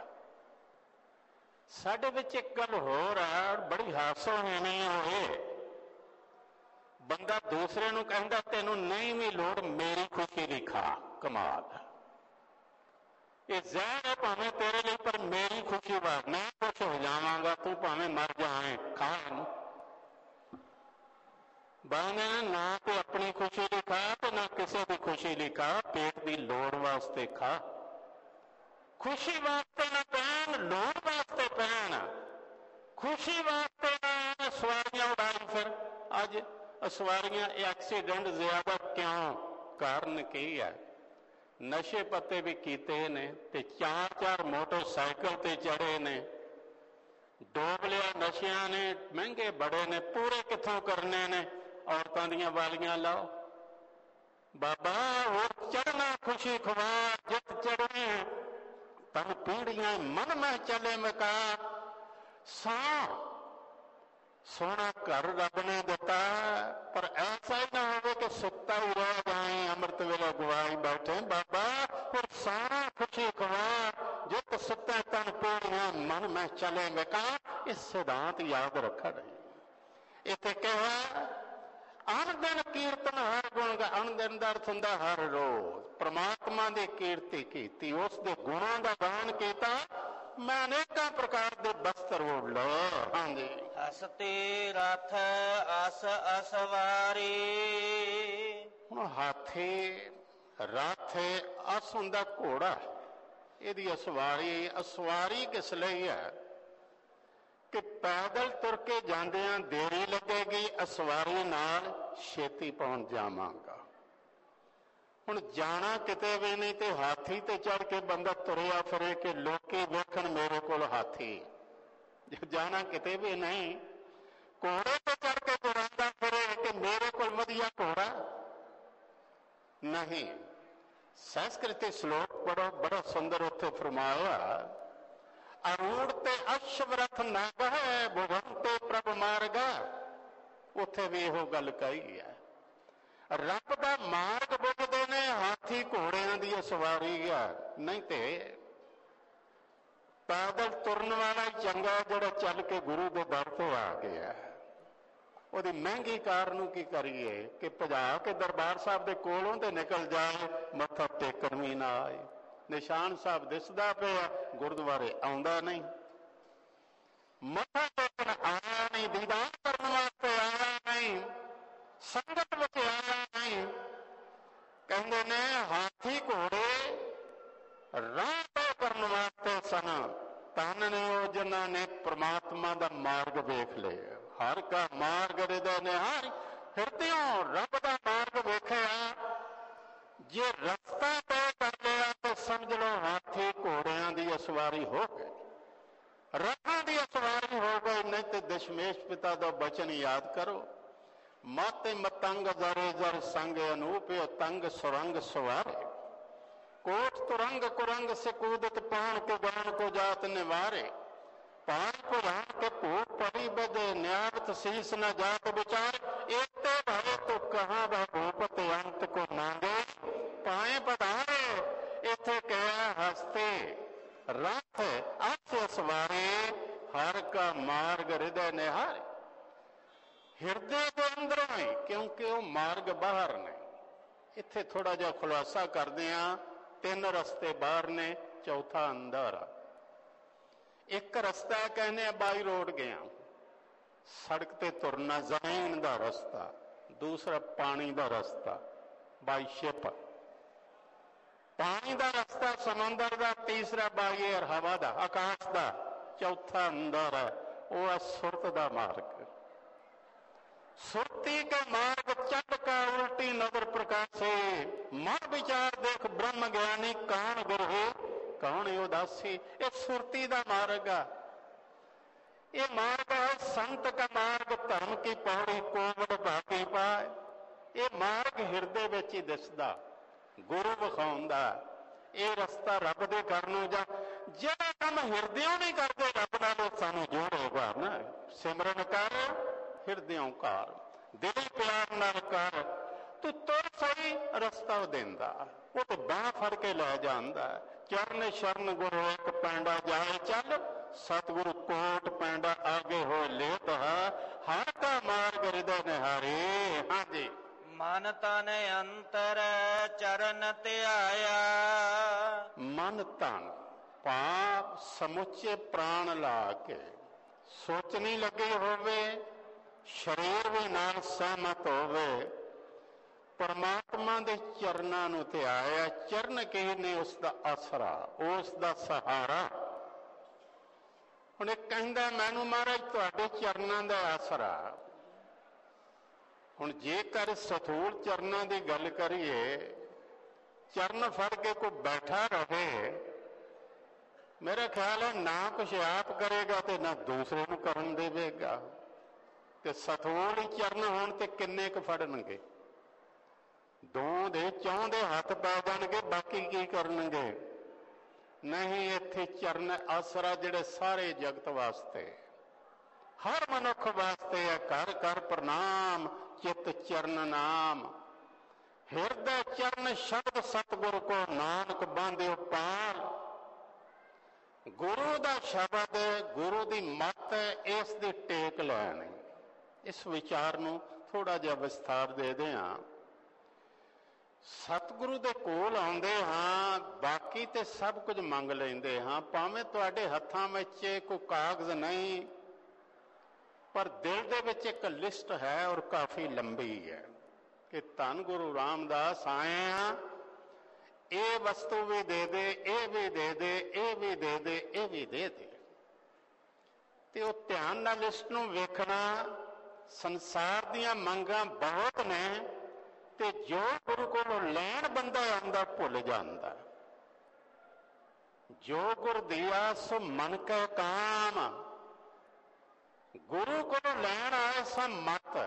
ਸਾਡੇ ਵਿੱਚ ਇੱਕ ਗੱਲ ਹੋਰ ਆ, ਬੜੀ ਹਾਸੋ ਹੋਣੀ ਹੋਏ। ਬੰਦਾ ਦੂਸਰੇ ਨੂੰ ਕਹਿੰਦਾ ਤੈਨੂੰ ਨਹੀਂ ਵੀ ਲੋੜ, ਮੇਰੀ ਖੁਸ਼ੀ ਲਈ ਖਾ। ਕਮਾਲ। ਇਹ ਜ਼ਹਿਰ ਹੈ ਭਾਵੇਂ ਤੇਰੇ ਲਈ, ਪਰ ਮੇਰੀ ਖੁਸ਼ੀ ਬਾਅਦ ਮੈਂ ਖੁਸ਼ ਹੋ ਜਾਵਾਂਗਾ, ਤੂੰ ਭਾਵੇਂ ਮਰ ਜਾਏ। ਖਾ ਇਹਨੂੰ। ਬਾਨੇ ਨਾ ਤੇ ਆਪਣੀ ਖੁਸ਼ੀ ਲਈ ਖਾ ਤੇ ਨਾ ਕਿਸੇ ਦੀ ਖੁਸ਼ੀ ਲਈ ਖਾ, ਪੇਟ ਦੀ ਲੋੜ ਵਾਸਤੇ ਖਾ। ਖੁਸ਼ੀ ਵਾਸਤੇ ਨਾ ਪਹਿਨ, ਲੋੜ ਵਾਸਤੇ ਪਹਿਨ। ਖੁਸ਼ੀ ਵਾਸਤੇ ਨਾ ਸਵਾਰੀਆਂ ਉਡਾਈ। ਫਿਰ ਅੱਜ ਸਵਾਰੀਆਂ ਐਕਸੀਡੈਂਟ ਜ਼ਿਆਦਾ ਕਿਉਂ? ਕਾਰਨ ਕੀ ਹੈ? ਨਸ਼ੇ ਪੱਤੇ ਵੀ ਕੀਤੇ ਨੇ ਤੇ ਚਾਰ ਚਾਰ ਮੋਟਰਸਾਈਕਲ ਤੇ ਚੜੇ ਨੇ, ਡੋਬ ਲਿਆ ਨਸ਼ਿਆਂ ਨੇ, ਮਹਿੰਗੇ ਬੜੇ ਨੇ, ਪੂਰੇ ਕਿੱਥੋਂ ਕਰਨੇ ਨੇ? ਔਰਤਾਂ ਦੀਆਂ ਵਾਲੀਆਂ ਲਾਓ। ਬਾਬਾ ਹੋਰ ਚੜਨਾ ਖੁਸ਼ੀ ਖਵਾ, ਜਿੱਤ ਚੜਨੀ ਤਨ ਪੀੜੀਆਂ, ਮਨ ਮੈਂ ਚਲੇ ਮਕਾ। ਸਾ ਸੋਹਣਾ ਘਰ ਰੱਬ ਨੇ ਦਿੱਤਾ, ਪਰ ਐਸਾ ਹੀ ਨਾ ਹੋਵੇ ਕਿ ਸੁੱਤਾ ਹੀ ਰਹਿ ਜਾਏ, ਅੰਮ੍ਰਿਤ ਵੇਲੇ ਗਵਾਈ ਬੈਠੇ। ਬਾਬਾ ਫਿਰ ਸਾਰਾ ਖੁਸ਼ੀ ਖਵਾ, ਜਿੱਤ ਸੁੱਤੇ ਤਨ ਪੀੜੀਆਂ, ਮਨ ਮੈਂ ਚਲੇ ਮਕਾ। ਇਹ ਸਿਧਾਂਤ ਯਾਦ ਰੱਖਣ। ਇੱਥੇ ਕਿਹਾ ਅਣ ਦਿਨ ਕੀਰਤਨ ਹਰ ਗੁਣ ਗਾ। ਅਣ ਦਿਨ ਦਾ ਅਰਥ ਹੁੰਦਾ ਹਰ ਰੋਜ਼ ਪ੍ਰਮਾਤਮਾ ਦੀ ਕੀਰਤੀ ਕੀਤੀ, ਉਸ ਦੇ ਗੁਣਾਂ ਦਾ ਗਾਨ ਕੀਤਾ। ਮੈਂ ਅਨੇਕਾਂ ਪ੍ਰਕਾਰ ਦੇ ਬਸਤਰ ਓੜ ਲਓ। ਹਾਂਜੀ। ਹਸਤੇ ਰਥ ਅਸ ਅਸਵਾਰੀ। ਹੁਣ ਹਾਥੀ, ਰਥ, ਅਸ ਹੁੰਦਾ ਘੋੜਾ। ਇਹਦੀ ਅਸਵਾਰੀ ਅਸਵਾਰੀ ਕਿਸ ਲਈ ਹੈ ਕਿ ਪੈਦਲ ਤੁਰ ਕੇ ਜਾਂਦਿਆਂ ਦੇਰੀ ਲੱਗੇਗੀ, ਅਸਵਾਰੀ ਨਾਲ ਛੇਤੀ ਪਹੁੰਚ ਜਾਵਾਂਗਾ। ਹੁਣ ਜਾਣਾ ਕਿਤੇ ਵੀ ਨਹੀਂ ਤੇ ਹਾਥੀ ਤੇ ਚੜ ਕੇ ਬੰਦਾ ਤੁਰਿਆ ਫਿਰੇ ਕਿ ਲੋਕੀ ਵੇਖਣ ਮੇਰੇ ਕੋਲ ਹਾਥੀ। ਜੇ ਜਾਣਾ ਕਿਤੇ ਵੀ ਨਹੀਂ, ਘੋੜੇ ਤੇ ਚੜ ਕੇ ਤੁਰਦਾ ਫਿਰੇ ਕਿ ਮੇਰੇ ਕੋਲ ਵਧੀਆ ਘੋੜਾ ਨਹੀਂ। ਸੰਸਕ੍ਰਿਤੀ ਸ਼ਲੋਕ ਪੜੋ, ਬੜਾ ਸੁੰਦਰ ਉੱਥੇ ਫਰਮਾਇਆ, ਅਰੂੜ ਤੇ ਅਸ਼ਵਰਥ ਨਗ ਹੈ ਭੁਵੰਤੇ ਪ੍ਰਭ ਮਾਰਗ। ਉੱਥੇ ਵੀ ਇਹੋ ਗੱਲ ਕਹੀ ਹੈ, ਰੱਬ ਦਾ ਮਾਰਗ ਬੁੱਝਦੇ ਨੇ, ਹਾਥੀ ਘੋੜਿਆਂ ਦੀ ਸਵਾਰੀ ਆ। ਨਹੀਂ ਤੇ ਪੈਦਲ ਤੁਰਨ ਵਾਲਾ ਚੰਗਾ ਜਿਹੜਾ ਚੱਲ ਕੇ ਗੁਰੂ ਦੇ ਦਰ ਤੋਂ ਆ ਗਿਆ। ਉਹਦੀ ਮਹਿੰਗੀ ਕਾਰ ਨੂੰ ਕੀ ਕਰੀਏ ਕਿ ਭਜਾ ਕੇ ਦਰਬਾਰ ਸਾਹਿਬ ਦੇ ਕੋਲੋਂ ਤੇ ਨਿਕਲ ਜਾਏ, ਮੱਥਾ ਟੇਕਣ ਵੀ ਨਾ ਆਏ। ਨਿਸ਼ਾਨ ਸਾਹਿਬ ਦਿਸਦਾ ਪਿਆ, ਗੁਰਦੁਆਰੇ ਆਉਂਦਾ ਨਹੀਂ, ਮੱਥਾ ਟੇਕਣ ਆਇਆ ਨਹੀਂ, ਦੀਦਾਰ ਕਰਨ ਵਾਸਤੇ ਆਇਆ ਨਹੀਂ, ਸੰਗਤ ਵਿੱਚ ਆਇਆ ਨਹੀਂ। ਕਹਿੰਦੇ ਨੇ ਹਾਥੀ ਘੋੜੇ ਰਾਹ ਤੈਅ ਕਰਨ ਵਾਸਤੇ ਸਨ, ਧਨ ਨੇ ਉਹ ਜਿਨ੍ਹਾਂ ਨੇ ਪ੍ਰਮਾਤਮਾ ਦਾ ਮਾਰਗ ਵੇਖ ਲਿਆ। ਹਰ ਕਾ ਮਾਰਗ ਹਿਰਦੈ ਨਿਹਾਰੀ, ਹਿਰਦਿਓਂ ਰੱਬ ਦਾ ਮਾਰਗ ਵੇਖਿਆ। ਜੇ ਰਸਤਾ ਤੈਅ ਕਰ ਲਿਆ ਤੇ ਸਮਝ ਲਓ ਹਾਥੀ ਘੋੜਿਆਂ ਦੀ ਅਸਵਾਰੀ ਹੋ ਗਈ, ਰੱਬਾਂ ਦੀ ਅਸਵਾਰੀ ਹੋ ਗਈ। ਨਹੀਂ ਤੇ ਦਸ਼ਮੇਸ਼ ਪਿਤਾ ਦਾ ਬਚਨ ਯਾਦ ਕਰੋ, ਮਾਤੇ ਮਤੰਗ ਜ਼ਰੇ ਜ਼ਰ ਸੰਗ ਅਨੂਪਿਓ ਤੰਗ ਸੁਰੰਗ ਸਵਾਰੇ, ਕੋਟ ਤੁਰੰਗ ਕੁਰੰਗ ਸੇ ਕੂਦਤ ਪਾਣ ਕੇ ਗਾਨ ਕੋ ਜਾਤ ਨਿਵਾਰੇ, पान पुराण के भूख पड़ी बदे न्यावत शीस न जात विचार, एकते भरे तो कहाँ वह भूपत अंत को मांगे, पाए पधारे इथे कह हस्ते रथ अथ सवारे, हर का मार्ग हृदय निहारे। ਹਿਰਦੇ ਦੇ ਅੰਦਰੋਂ ਹੀ, ਕਿਉਂਕਿ ਉਹ ਮਾਰਗ ਬਾਹਰ ਨੇ। ਇੱਥੇ ਥੋੜਾ ਜਿਹਾ ਖੁਲਾਸਾ ਕਰਦੇ ਹਾਂ, ਤਿੰਨ ਰਸਤੇ ਬਾਹਰ ਨੇ, ਚੌਥਾ ਅੰਦਰ ਆ। ਇੱਕ ਰਸਤਾ ਕਹਿੰਦੇ ਆ ਬਾਈ ਰੋਡ ਗਿਆ, ਸੜਕ ਤੇ ਤੁਰਨਾ, ਜ਼ਮੀਨ ਦਾ ਰਸਤਾ। ਦੂਸਰਾ ਪਾਣੀ ਦਾ ਰਸਤਾ, ਬਾਈ ਸ਼ਿਪ, ਪਾਣੀ ਦਾ ਰਸਤਾ ਸਮੁੰਦਰ ਦਾ। ਤੀਸਰਾ ਬਾਈ ਏਅਰ, ਹਵਾ ਦਾ, ਆਕਾਸ਼ ਦਾ। ਚੌਥਾ ਅੰਦਰ ਹੈ, ਉਹ ਹੈ ਸੁਰਤ ਦਾ ਮਾਰਗ। सुरती के मार्ग चंड का उल्टी नजर प्रकाशे, मन विचार देख ब्रह्म ज्ञानी कौन गुरु कौन उदासी। ये सुरती का मार्ग है, ये मार्ग है संत का मार्ग, धर्म की पौड़ी कोवड़ भागी पाए। ये मार्ग हिरदे विच ही दिसदा, गुरु विखाउंदा। ये रस्ता रब दे घर नूं जा, जिहड़ा काम हिरदियों नहीं करते रब नाल सानूं जोड़ेगा ना। सिमरन कर ਹਿਰਦਿਓਂ ਕਾਰ, ਦਿਲ ਪਿਆਰ ਨਾਲ ਕਰ, ਤੂੰ ਤੁਰ ਸਹੀ ਰਸਤਾ ਉਹ ਦਿੰਦਾ, ਉਹ ਤੇ ਬਾਂਹ ਫੜ ਕੇ ਲੈ ਜਾਂਦਾ। ਚਰਨ ਸ਼ਰਨ ਗੁਰੂ ਇੱਕ ਪੈਂਡਾ ਜਾਏ ਚੱਲ, ਸਤਿਗੁਰੂ ਕੋਟ ਪੈਂਡਾ ਆਗੇ ਹੋਏ ਲੇਤ ਹੈ, ਹਰ ਕਾ ਮਾਰਗ ਹਿਰਦੈ ਨਿਹਾਰੇ। ਹਾਂਜੀ, ਮਨ ਤਨ ਅੰਤਰ ਚਰਨ ਧਿਆਇਆ, ਮਨ ਤਨ ਭਾਵ ਸਮੁੱਚੇ ਪ੍ਰਾਣ ਲਾ ਕੇ, ਸੋਚਣੀ ਲੱਗੀ ਹੋਵੇ, ਸਰੀਰ ਵੀ ਨਾਲ ਸਹਿਮਤ ਹੋਵੇ, ਪਰਮਾਤਮਾ ਦੇ ਚਰਨਾਂ ਨੂੰ ਧਿਆਇਆ। ਚਰਨ ਕੀ ਨੇ? ਉਸ ਦਾ ਆਸਰਾ, ਉਸ ਦਾ ਸਹਾਰਾ। ਹੁਣ ਇਹ ਕਹਿੰਦਾ ਮੈਨੂੰ ਮਹਾਰਾਜ ਤੁਹਾਡੇ ਚਰਨਾਂ ਦਾ ਆਸਰਾ। ਹੁਣ ਜੇਕਰ ਸਥੂਲ ਚਰਨਾਂ ਦੀ ਗੱਲ ਕਰੀਏ, ਚਰਨ ਫੜ ਕੇ ਕੋਈ ਬੈਠਾ ਰਹੇ, ਮੇਰਾ ਖਿਆਲ ਹੈ ਨਾ ਕੁਛ ਆਪ ਕਰੇਗਾ ਤੇ ਨਾ ਦੂਸਰੇ ਨੂੰ ਕਰਨ ਦੇਵੇਗਾ। ਤੇ ਸਥੂਲ ਹੀ ਚਰਨ ਹੋਣ ਤੇ ਕਿੰਨੇ ਕੁ ਫੜਨਗੇ? ਦੋ ਦੇ ਚੌਂ ਦੇ ਹੱਥ ਪੈ ਜਾਣਗੇ, ਬਾਕੀ ਕੀ ਕਰਨਗੇ? ਨਹੀਂ, ਇੱਥੇ ਚਰਨ ਆਸਰਾ ਜਿਹੜੇ ਸਾਰੇ ਜਗਤ ਵਾਸਤੇ, ਹਰ ਮਨੁੱਖ ਵਾਸਤੇ ਹੈ। ਕਰ ਕਰ ਪ੍ਰਣਾਮ ਚਿਤ ਚਰਨ ਨਾਮ, ਹਿਰਦੈ ਚਰਨ ਸ਼ਬਦ ਸਤਿਗੁਰ ਕੋ ਨਾਨਕ ਬਾਂਧਿਓ ਪਾਰ। ਗੁਰੂ ਦਾ ਸ਼ਬਦ, ਗੁਰੂ ਦੀ ਮੱਤ, ਇਸ ਦੀ ਟੇਕ ਲੈਣੀ। ਇਸ ਵਿਚਾਰ ਨੂੰ ਥੋੜਾ ਜਿਹਾ ਵਿਸਥਾਰ ਦੇ ਦਿਆਂ। ਸਤਿਗੁਰੂ ਦੇ ਕੋਲ ਆਉਂਦੇ ਹਾਂ, ਬਾਕੀ ਤੇ ਸਭ ਕੁਝ ਮੰਗ ਲੈਂਦੇ ਹਾਂ, ਭਾਵੇਂ ਤੁਹਾਡੇ ਹੱਥਾਂ ਵਿੱਚ ਕੋਈ ਕਾਗਜ਼ ਨਹੀਂ, ਪਰ ਦਿਲ ਦੇ ਵਿੱਚ ਇੱਕ ਲਿਸਟ ਹੈ ਔਰ ਕਾਫੀ ਲੰਬੀ ਹੈ ਕਿ ਧੰਨ ਗੁਰੂ ਰਾਮਦਾਸ ਆਏ ਹਾਂ, ਇਹ ਵਸਤੂ ਵੀ ਦੇ ਦੇ, ਇਹ ਵੀ ਦੇ ਦੇ, ਇਹ ਵੀ ਦੇ ਦੇ, ਇਹ ਵੀ ਦੇ ਦੇ। ਤੇ ਉਹ ਧਿਆਨ ਨਾਲ ਇਸ ਨੂੰ ਵੇਖਣਾ, ਸੰਸਾਰ ਦੀਆਂ ਮੰਗਾਂ ਬਹੁਤ ਨੇ ਤੇ ਜੋ ਗੁਰੂ ਕੋਲੋਂ ਲੈਣ ਬੰਦਾ ਆਉਂਦਾ ਭੁੱਲ ਜਾਂਦਾ। ਜੋ ਗੁਰ ਦਿਆ ਸੋ ਮਨ ਕੈ ਕਾਮ, ਗੁਰੂ ਕੋਲੋਂ ਲੈਣ ਆਏ ਸਾ ਮਤ।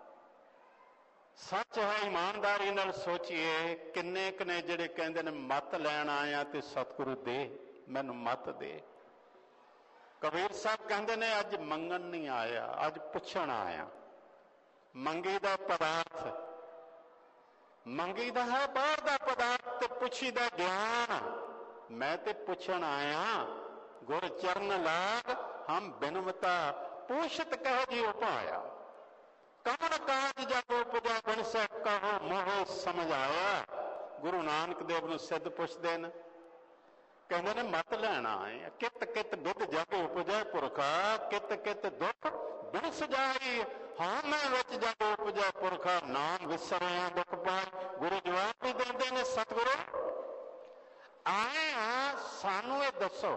ਸੱਚ ਹੈ, ਇਮਾਨਦਾਰੀ ਨਾਲ ਸੋਚੀਏ, ਕਿੰਨੇ ਕੁ ਨੇ ਜਿਹੜੇ ਕਹਿੰਦੇ ਨੇ ਮਤ ਲੈਣ ਆਇਆ ਤੇ ਸਤਿਗੁਰੂ ਦੇ, ਮੈਨੂੰ ਮਤ ਦੇ। ਕਬੀਰ ਸਾਹਿਬ ਕਹਿੰਦੇ ਨੇ ਅੱਜ ਮੰਗਣ ਨਹੀਂ ਆਇਆ, ਅੱਜ ਪੁੱਛਣ ਆਇਆ। ਮੰਗੀ ਦਾ ਪਦਾਰਥ, ਮੰਗੀ ਦਾ ਹੈ ਬਾਹਰ ਦਾ ਪਦਾਰਥ ਤੇ ਪੁੱਛੀ ਦਾ ਗਿਆਨ। ਮੈਂ ਤੇ ਪੁੱਛਣ ਆਇਆ, ਗੁਰ ਚਰਨ ਲਾਗ ਹਮ ਬਿਨਵਤਾ ਪੂਛਤ ਕਹਿ ਜੀ ਉਪਾਇਆ। ਕਮਨ ਕਾਜ ਜਗ ਉਪਜਾ ਬਿਨ ਸੈ ਕਹੋ ਮੋਹ ਸਮਝ ਆਇਆ। ਗੁਰੂ ਨਾਨਕ ਦੇਵ ਨੂੰ ਸਿੱਧ ਪੁੱਛਦੇ ਨੇ, ਕਹਿੰਦੇ ਨੇ ਮਤ ਲੈਣਾ ਆਏ। ਕਿਤ ਕਿਤ ਬਿਦ ਜਗ ਉਪਜੈ ਪੁਰਖਾ, ਕਿਤ ਕਿਤ ਦੁਖ ਬਿਨ ਸਜਾਈ। ਹਾਂ ਮੈਂ ਵਿੱਚ ਜਗ ਉਪਜੈ ਪੁਰਖਾ, ਨਾਮ ਵਿਸਰਿਆ ਦੁਖ ਪਾਏ। ਗੁਰੂ ਜਵਾਬ ਵੀ ਦਿੰਦੇ ਨੇ, ਸਤਿਗੁਰੂ ਆਏ ਆ, ਸਾਨੂੰ ਇਹ ਦੱਸੋ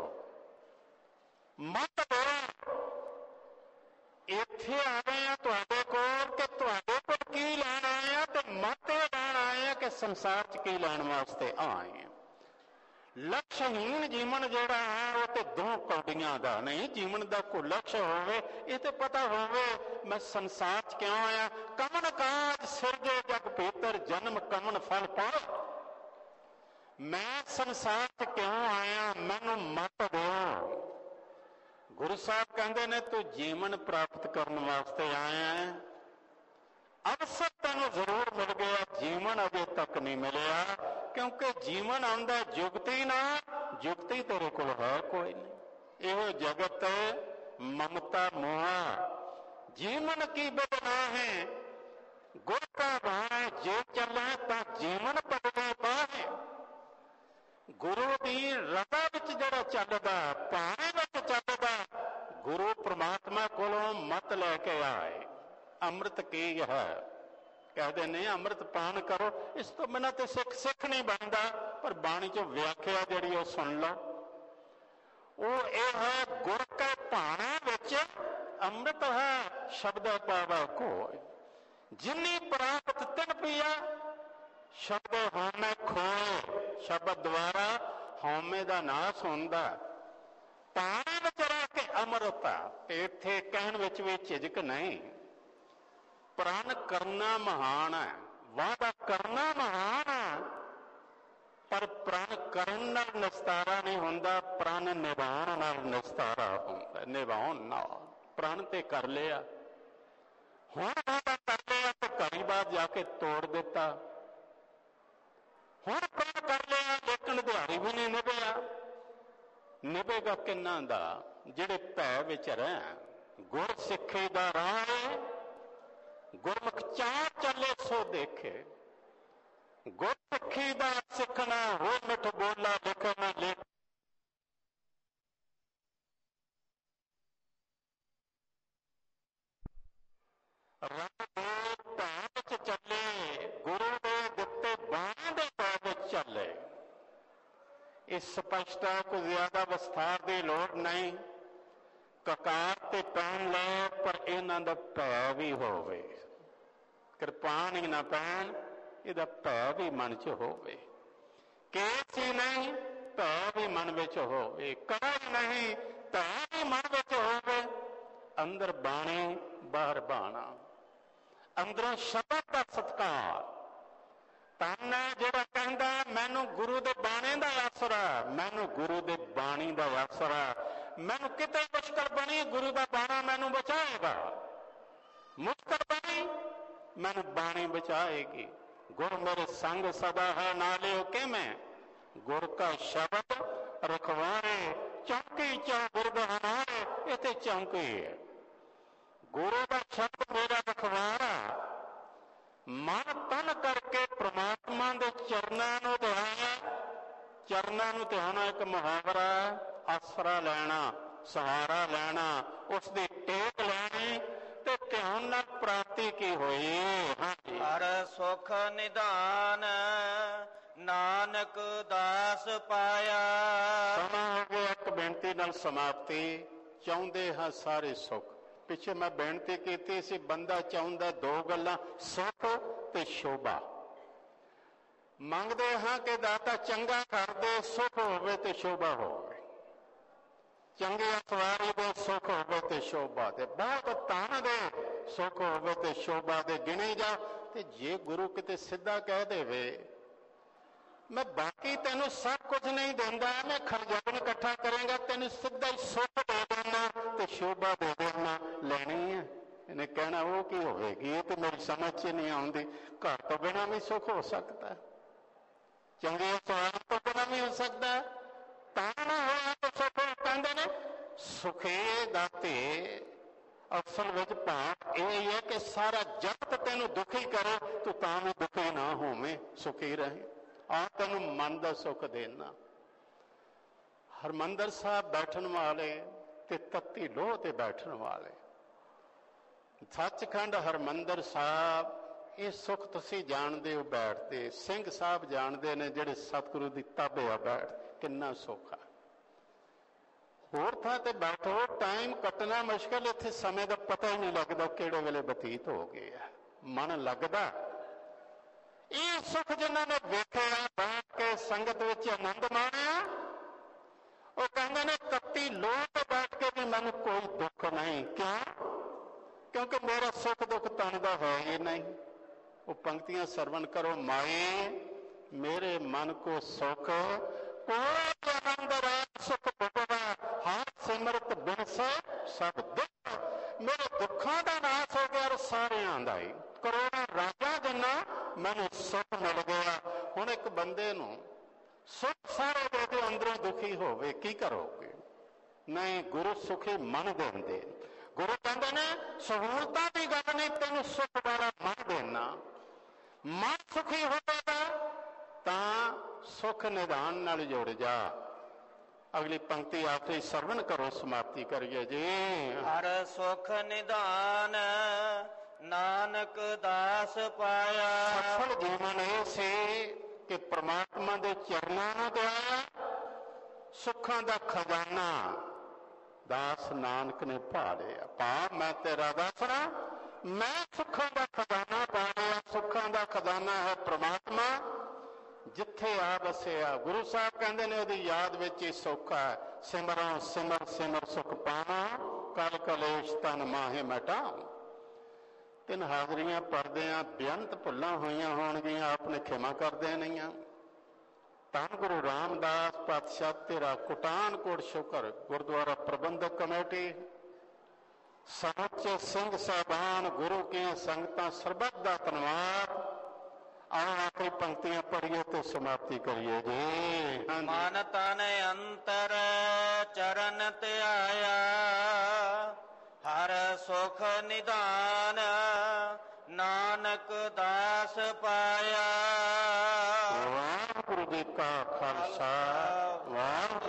ਮਤ ਦਿਓ। ਇੱਥੇ ਆ ਗਏ ਆ ਤੁਹਾਡੇ ਕੋਲ ਕਿ ਤੁਹਾਡੇ ਕੋਲ ਕੀ ਲੈਣ ਆਏ ਆ, ਤੇ ਮਤ ਲੈਣ ਆਏ ਆ ਕਿ ਸੰਸਾਰ 'ਚ ਕੀ ਲੈਣ ਵਾਸਤੇ ਆਏ ਆ। ਲਕਸ਼ਹੀਣ ਜੀਵਨ ਜਿਹੜਾ ਹੈ ਉਹ ਤੇ ਦੋ ਕੌਡੀਆਂ ਦਾ ਨਹੀਂ। ਜੀਵਨ ਦਾ ਕੋਈ ਲਕਸ਼ ਹੋਵੇ, ਇਹ ਤੇ ਪਤਾ ਹੋਵੇ ਮੈਂ ਸੰਸਾਰ 'ਚ ਕਿਉਂ ਆਇਆ। ਕਮਨ ਕਾਜ ਸਿਰਜੇ ਜਗ ਭੀਤਰ, ਜਨਮ ਕਮਨ ਫਲ ਪਾਏ। ਮੈਂ ਸੰਸਾਰ 'ਚ ਕਿਉਂ ਆਇਆ, ਮੈਨੂੰ ਮਤ ਦਿਓ। ਗੁਰੂ ਸਾਹਿਬ ਕਹਿੰਦੇ ਨੇ ਤੂੰ ਜੀਵਨ ਪ੍ਰਾਪਤ ਕਰਨ ਵਾਸਤੇ ਆਇਆ ਹੈ। ਅਵਸਰ ਤੈਨੂੰ ਜ਼ਰੂਰ ਮਿਲ ਗਿਆ, ਜੀਵਨ ਅਜੇ ਤੱਕ ਨਹੀਂ ਮਿਲਿਆ, ਕਿਉਂਕਿ ਜੀਵਨ ਆਉਂਦਾ ਜੁਗਤੀ ਨਾਲ, ਜੁਗਤੀ ਤੇਰੇ ਕੋਲ ਹੈ ਕੋਈ ਨਹੀਂ। ਇਹੋ ਜਗਤ ਮਮਤਾ ਮੋਹ, ਜੀਵਨ ਕੀ ਬਦਨਾ ਹੈ। ਗੁਰ ਕਾ ਬਾਣੇ ਜੇ ਚੱਲੇ ਤਾਂ ਜੀਵਨ ਪਦਵੇ ਪਾਹੇ। ਗੁਰੂ ਦੀ ਰਜ਼ਾ ਵਿੱਚ ਜਿਹੜਾ ਚੱਲਦਾ, ਪਾਣੇ ਵਿੱਚ ਚੱਲਦਾ, ਗੁਰੂ ਪ੍ਰਮਾਤਮਾ ਕੋਲੋਂ ਮਤ ਲੈ ਕੇ ਆਏ। ਅੰਮ੍ਰਿਤ ਕੀ ਹੈ, ਕਹਿੰਦੇ ਨੇ ਅੰਮ੍ਰਿਤ ਪਾਨ ਕਰੋ। ਇਸ ਤੋਂ ਬਿਨਾਂ ਤੇ ਸਿੱਖ ਸਿੱਖ ਨਹੀਂ ਬਣਦਾ। ਪਰ ਬਾਣੀ 'ਚ ਵਿਆਖਿਆ ਜਿਹੜੀ ਉਹ ਸੁਣ ਲਓ, ਉਹ ਇਹ ਹੈ ਗੁਰ ਕੇ ਭਾਣਾ ਵਿੱਚ ਅੰਮ੍ਰਿਤ ਹੈ, ਸ਼ਬਦ ਪਾਵਾ ਕੋਈ। ਜਿਨੀ ਪ੍ਰਾਪਤ ਤਿਨ ਪੀਆ, ਸ਼ਬਦ ਹਉਮੈ ਖੋਏ। ਸ਼ਬਦ ਦੁਆਰਾ ਹਉਮੈ ਦਾ ਨਾਸ ਹੁੰਦਾ। ਪਾਣੀ ਵਿੱਚ ਰਹਿ ਕੇ ਅੰਮ੍ਰਿਤ ਤੇ ਇੱਥੇ ਕਹਿਣ ਵਿੱਚ ਵੀ ਝਿਜਕ ਨਹੀਂ। ਪ੍ਰਣ ਕਰਨਾ ਮਹਾਨ ਹੈ, ਵਾਅਦਾ ਕਰਨਾ ਮਹਾਨ ਹੈ, ਪਰ ਪ੍ਰਣ ਕਰਨ ਨਾਲ ਨਿਸਤਾਰਾ ਨਹੀਂ ਹੁੰਦਾ, ਪ੍ਰਣ ਨਿਭਾਉਣ ਨਾਲ ਨਿਸਤਾਰਾ ਹੁੰਦਾ। ਨਿਭਾਉਣ ਨਾਲ ਪ੍ਰਣ ਤੇ ਕਰ ਲਿਆ, ਹੁਣ ਵਾਅਦਾ ਕਰ ਲਿਆ ਤੇ ਘੜੀ ਬਾਅਦ ਜਾ ਕੇ ਤੋੜ ਦਿੱਤਾ। ਹੁਣ ਪ੍ਰਣ ਕਰ ਲਿਆ ਲੇਕਿਨ ਦਿਹਾੜੀ ਵੀ ਨਹੀਂ ਨਿਭਿਆ। ਨਿਭੇਗਾ ਕਿੰਨਾ ਦਾ, ਜਿਹੜੇ ਭੈ ਵਿੱਚ ਰਹਿ। ਗੁਰ ਸਿੱਖੇ ਦਾ ਰਾਹ, ਗੁਰਮੁਖ ਚਾਹ ਚੱਲੇ ਸੋ ਦੇਖੇ। ਗੁਰ ਸਿੱਖੀ ਦਾ ਸਿੱਖਣਾ, ਹੋ ਮਿੱਠ ਬੋਲਾ ਲਿਖਣਾ ਲਿਖ। ਰੱਬ ਦੇ ਭੈ ਵਿੱਚ ਚੱਲੇ, ਗੁਰੂ ਦੇ ਦਿੱਤੇ ਬਾਣੀ ਦੇ ਭੈ ਵਿੱਚ ਚੱਲੇ। ਇਹ ਸਪਸ਼ਟ ਹੈ, ਕੋਈ ਜ਼ਿਆਦਾ ਵਿਸਥਾਰ ਦੀ ਲੋੜ ਨਹੀਂ। ਕਕਾਰ ਤੇ ਪੈਣ ਲੈ, ਪਰ ਇਹਨਾਂ ਦਾ ਭੈ ਵੀ ਹੋਵੇ। ਕਿਰਪਾਨ ਹੀ ਨਾ ਪੈਣ, ਇਹਦਾ ਭੈ ਵੀ ਮਨ 'ਚ ਹੋਵੇ। ਕੇਸ ਹੀ ਨਹੀਂ, ਭੈ ਵੀ ਮਨ ਵਿੱਚ ਹੋਵੇ। ਕਾਜ ਨਹੀਂ, ਭੈ ਵੀ ਮਨ ਵਿੱਚ ਹੋਵੇ। ਅੰਦਰ ਬਾਣੀ, ਬਾਹਰ ਬਾਣਾ। ਅੰਦਰੋਂ ਸ਼ਬਦ ਦਾ ਸਤਿਕਾਰ। ਧੰਨ ਹੈ ਜਿਹੜਾ ਕਹਿੰਦਾ ਮੈਨੂੰ ਗੁਰੂ ਦੇ ਬਾਣੇ ਦਾ ਆਸਰਾ, ਮੈਨੂੰ ਗੁਰੂ ਦੇ ਬਾਣੀ ਦਾ ਆਸਰਾ। ਮੈਨੂੰ ਕਿਤੇ ਮੁਸ਼ਕਲ ਬਣੀ, ਗੁਰੂ ਦਾ ਬਾਣਾ ਮੈਨੂੰ ਬਚਾਏਗਾ। ਮੁਸ਼ਕਲ ਬਣੀ, ਮੈਨੂੰ ਬਾਣੀ ਬਚਾਏਗੀ। ਗੁਰ ਮੇਰੇ ਸੰਗ ਸਦਾ ਹੈ, ਨਾਲੇ ਕਿਵੇਂ ਗੁਰ ਕਾ ਸ਼ਬਦ ਰਖਵਾਰੇ। ਚੌਂਕੀ ਚੌ ਗੁਰਦ ਹਮਾਰੇ, ਇਹ ਤੇ ਚੌਂਕੀ ਹੈ। ਗੁਰੂ ਦਾ ਸ਼ਬਦ ਮੇਰਾ ਰਖਵਾਰਾ। ਮਨ ਤਨ ਕਰਕੇ ਪ੍ਰਮਾਤਮਾ ਦੇ ਚਰਨਾਂ ਨੂੰ ਧਿਆਉਣਾ। ਚਰਨਾਂ ਨੂੰ ਧਿਆਉਣਾ ਇੱਕ ਮੁਹਾਵਰਾ, ਆਸਰਾ ਲੈਣਾ, ਸਹਾਰਾ ਲੈਣਾ, ਉਸ ਦੀ ਟੇਕ ਲੈਣੀ ਤੇ ਧਿਆਨ ਨਾਲ ਪ੍ਰਾਪਤੀ ਕੀ ਹੋਈ। ਹਰ ਸੁਖ ਨਿਧਾਨ ਨਾਨਕ ਦਾਸ ਪਾਇਆ। ਸਮਾਂ ਹੋ ਗਿਆ ਇੱਕ ਬੇਨਤੀ ਨਾਲ ਸਮਾਪਤੀ। ਚਾਹੁੰਦੇ ਹਾਂ ਸਾਰੇ ਸੁੱਖ। ਪਿੱਛੇ ਮੈਂ ਬੇਨਤੀ ਕੀਤੀ ਸੀ, ਬੰਦਾ ਚਾਹੁੰਦਾ ਦੋ ਗੱਲਾਂ, ਸੁੱਖ ਤੇ ਸ਼ੋਭਾ। ਮੰਗਦੇ ਹਾਂ ਕਿ ਦਾਤਾ ਚੰਗਾ ਕਰਦੇ, ਸੁੱਖ ਹੋਵੇ ਤੇ ਸ਼ੋਭਾ ਹੋਵੇ, ਚੰਗੇ ਸਵਾਰੀ ਦੇ ਸੁੱਖ ਹੋਵੇ ਤੇ ਸ਼ੋਭਾ ਦੇ, ਬਹੁਤ ਧਨ ਦੇ ਸੁੱਖ ਹੋਵੇ ਤੇ ਸ਼ੋਭਾ ਦੇ ਗਿਣੇ ਜਾ। ਤੇ ਜੇ ਗੁਰੂ ਕਿਤੇ ਸਿੱਧਾ ਕਹਿ ਦੇਵੇ ਮੈਂ ਬਾਕੀ ਤੈਨੂੰ ਸਭ ਕੁਝ ਨਹੀਂ ਦਿੰਦਾ, ਮੈਂ ਖਰਜਾਨ ਇਕੱਠਾ ਕਰੇਗਾ, ਤੈਨੂੰ ਸਿੱਧਾ ਹੀ ਸੁੱਖ ਦੇ ਦੇਣਾ ਤੇ ਸ਼ੋਭਾ ਦੇ ਦੇਣਾ, ਲੈਣੀ ਹੈ? ਇਹਨੇ ਕਹਿਣਾ ਉਹ ਕੀ ਹੋਵੇਗੀ, ਇਹ ਤੇ ਮੇਰੀ ਸਮਝ 'ਚ ਨਹੀਂ ਆਉਂਦੀ। ਘਰ ਤੋਂ ਬਿਨਾਂ ਵੀ ਸੁੱਖ ਹੋ ਸਕਦਾ, ਚੰਗੇ ਸਵਾਲ ਤੋਂ ਬਿਨਾਂ ਵੀ ਹੋ ਸਕਦਾ, ਤਾਂ ਨਾ ਹੋਇਆ ਤਾਂ ਸੁੱਖ। ਕਹਿੰਦੇ ਨੇ ਸੁਖੇ ਦਾਤੇ ਅਸਲ ਵਿੱਚ ਭਾਵ ਇਹ ਹੈ ਕਿ ਸਾਰਾ ਜਗਤ ਤੈਨੂੰ ਦੁਖੀ ਕਰੇ, ਤੂੰ ਤਾਂ ਵੀ ਦੁਖੀ ਨਾ ਹੋਵੇਂ, ਸੁਖੀ ਰਹੇ। ਆ ਤੈਨੂੰ ਮਨ ਦਾ ਸੁੱਖ ਦੇਣਾ। ਹਰਿਮੰਦਰ ਸਾਹਿਬ ਬੈਠਣ ਵਾਲੇ ਤੇ ਤੱਤੀ ਲੋਹ ਤੇ ਬੈਠਣ ਵਾਲੇ, ਸੱਚਖੰਡ ਹਰਿਮੰਦਰ ਸਾਹਿਬ, ਇਹ ਸੁੱਖ ਤੁਸੀਂ ਜਾਣਦੇ ਹੋ ਬੈਠਦੇ। ਸਿੰਘ ਸਾਹਿਬ ਜਾਣਦੇ ਨੇ ਜਿਹੜੇ ਸਤਿਗੁਰੂ ਦੀ ਤਾਬੇ ਆ ਬੈਠ, ਕਿੰਨਾ ਸੁੱਖ ਆ। ਹੋਰ ਥਾਂ ਤੇ ਬੈਠੋ, ਟਾਈਮ ਕੱਟਣਾ ਮੁਸ਼ਕਿਲ, ਇੱਥੇ ਸਮੇਂ ਦਾ ਪਤਾ ਹੀ ਨਹੀਂ ਲੱਗਦਾ ਕਿਹੜੇ ਵੇਲੇ ਬਤੀਤ ਹੋ ਗਏ ਆ, ਮਨ ਲੱਗਦਾ। ਇਹ ਸੁੱਖ ਜਿਨ੍ਹਾਂ ਨੇ ਵੇਖਿਆ, ਬੈਠ ਕੇ ਸੰਗਤ ਵਿੱਚ ਆਨੰਦ ਮਾਣਿਆ, ਉਹ ਕਹਿੰਦੇ ਨੇ ਤੱਤੀ ਲੋਹ ਤੇ ਬੈਠ ਕੇ ਵੀ ਮੈਨੂੰ ਕੋਈ ਦੁੱਖ ਨਹੀਂ। ਕਿਉਂ? ਕਿਉਂਕਿ ਮੇਰਾ ਸੁੱਖ ਦੁੱਖ ਤਨ ਦਾ ਹੈ ਹੀ ਨਹੀਂ। ਉਹ ਪੰਕਤੀਆਂ ਸਰਵਣ ਕਰੋ। ਮਾਏ ਮੇਰੇ ਮਨ ਕੋ ਸੁਖ ਕੋਈ ਆਨੰਦ ਰਾਤ ਸੁਖ ਭੁਗਵਾ, ਹਰ ਸਿਮਰਤ ਬਿਨਸ ਸਭ ਦੁੱਖ। ਮੇਰੇ ਦੁੱਖਾਂ ਦਾ ਨਾਸ ਹੋ ਗਿਆ, ਸਾਰਿਆਂ ਦਾ ਹੀ, ਕਰੋੜਾਂ ਰਾਜਾਂ ਜਿੰਨਾ ਮੈਨੂੰ ਸੁੱਖ ਮਿਲ ਗਿਆ। ਹੁਣ ਇੱਕ ਬੰਦੇ ਨੂੰ ਸੁੱਖ ਸਾਰੇ ਦੇ ਦੇ, ਅੰਦਰੋਂ ਦੁਖੀ ਹੋਵੇ, ਕੀ ਕਰੋਗੇ? ਨਹੀਂ, ਗੁਰੂ ਸੁਖੀ ਮਨ ਦਿੰਦੇ। ਗੁਰੂ ਕਹਿੰਦੇ ਨੇ ਸਹੂਲਤਾਂ ਦੀ ਗੱਲ ਨਹੀਂ, ਤੈਨੂੰ ਸੁੱਖ ਵਾਲਾ ਮਨ ਦੇਣਾ। ਮਨ ਸੁਖੀ ਹੋਵੇਗਾ ਤਾਂ ਸੁੱਖ ਨਿਧਾਨ ਨਾਲ ਜੁੜ ਜਾ। ਅਗਲੀ ਪੰਕਤੀ ਆਖਰੀ ਸਰਵਣ ਕਰੋ, ਸਮਾਪਤੀ ਕਰੀਏ ਜੀ। ਹਰ ਸੁਖ ਨਿਧਾਨ ਨਾਨਕ ਦਾਸ ਪਾਇਆ। ਸਫਲ ਜੀਵਨ ਇਹ ਸੀ ਕਿ ਪ੍ਰਮਾਤਮਾ ਦੇ ਚਰਨਾਂ ਨੂੰ ਦਿਆ, ਸੁੱਖਾਂ ਦਾ ਖਜ਼ਾਨਾ ਦਾਸ ਨਾਨਕ ਨੇ ਪਾ ਲਿਆ। ਪਾ ਮੈਂ ਤੇਰਾ ਦਾਸਣਾ, ਮੈਂ ਸੁੱਖਾਂ ਦਾ ਖਜ਼ਾਨਾ ਪਾ ਲਿਆ। ਸੁੱਖਾਂ ਦਾ ਖਜ਼ਾਨਾ ਹੈ ਪ੍ਰਮਾਤਮਾ, ਜਿੱਥੇ ਆ ਵਸਿਆ। ਗੁਰੂ ਸਾਹਿਬ ਕਹਿੰਦੇ ਨੇ ਉਹਦੀ ਯਾਦ ਵਿੱਚ ਹੀ ਸੁੱਖ ਹੈ। ਸਿਮਰਾਂ ਸਿਮਰ ਸਿਮਰ ਸੁਖ ਪਾਵਾਂ, ਕਲ ਕਲੇਸ਼ ਤਨ ਮਾਹੇ ਮਿਟਾਉ। ਤਿੰਨ ਹਾਜ਼ਰੀਆਂ ਪੜ੍ਹਦੇ ਆ, ਬੇਅੰਤ ਭੁੱਲਾਂ ਹੋਈਆਂ ਹੋਣਗੀਆਂ, ਆਪਨੇ ਖਿਮਾ ਕਰਦੇ ਨਹੀਂ ਆ। ਧੰਨ ਗੁਰੂ ਰਾਮਦਾਸ ਪਾਤਸ਼ਾਹ ਤੇਰਾ ਕੁਟਾਨਕੋਟ ਸ਼ੁਕਰ। ਗੁਰਦੁਆਰਾ ਪ੍ਰਬੰਧਕ ਕਮੇਟੀ, ਸਮੁੱਚੇ ਸਿੰਘ ਸਾਹਿਬਾਨ, ਗੁਰੂ ਕੀਆਂ ਸੰਗਤਾਂ, ਸਰਬੱਤ ਦਾ ਧੰਨਵਾਦ। ਆਓ ਆਖਰੀ ਪੰਕਤੀਆਂ ਪੜ੍ਹੀਏ ਤੇ ਸਮਾਪਤੀ ਕਰੀਏ ਜੀ। ਮਨ ਤਨ ਅੰਤਰ ਚਰਨ ਧਿਆਇਆ, ਹਰ ਸੁਖ ਨਿਧਾਨ ਨਾਨਕ ਦਾਸ ਪਾਇਆ। ਵਾਹਿਗੁਰੂ ਜੀ ਕਾ ਖਾਲਸਾ, ਵਾਹਿਗੁਰੂ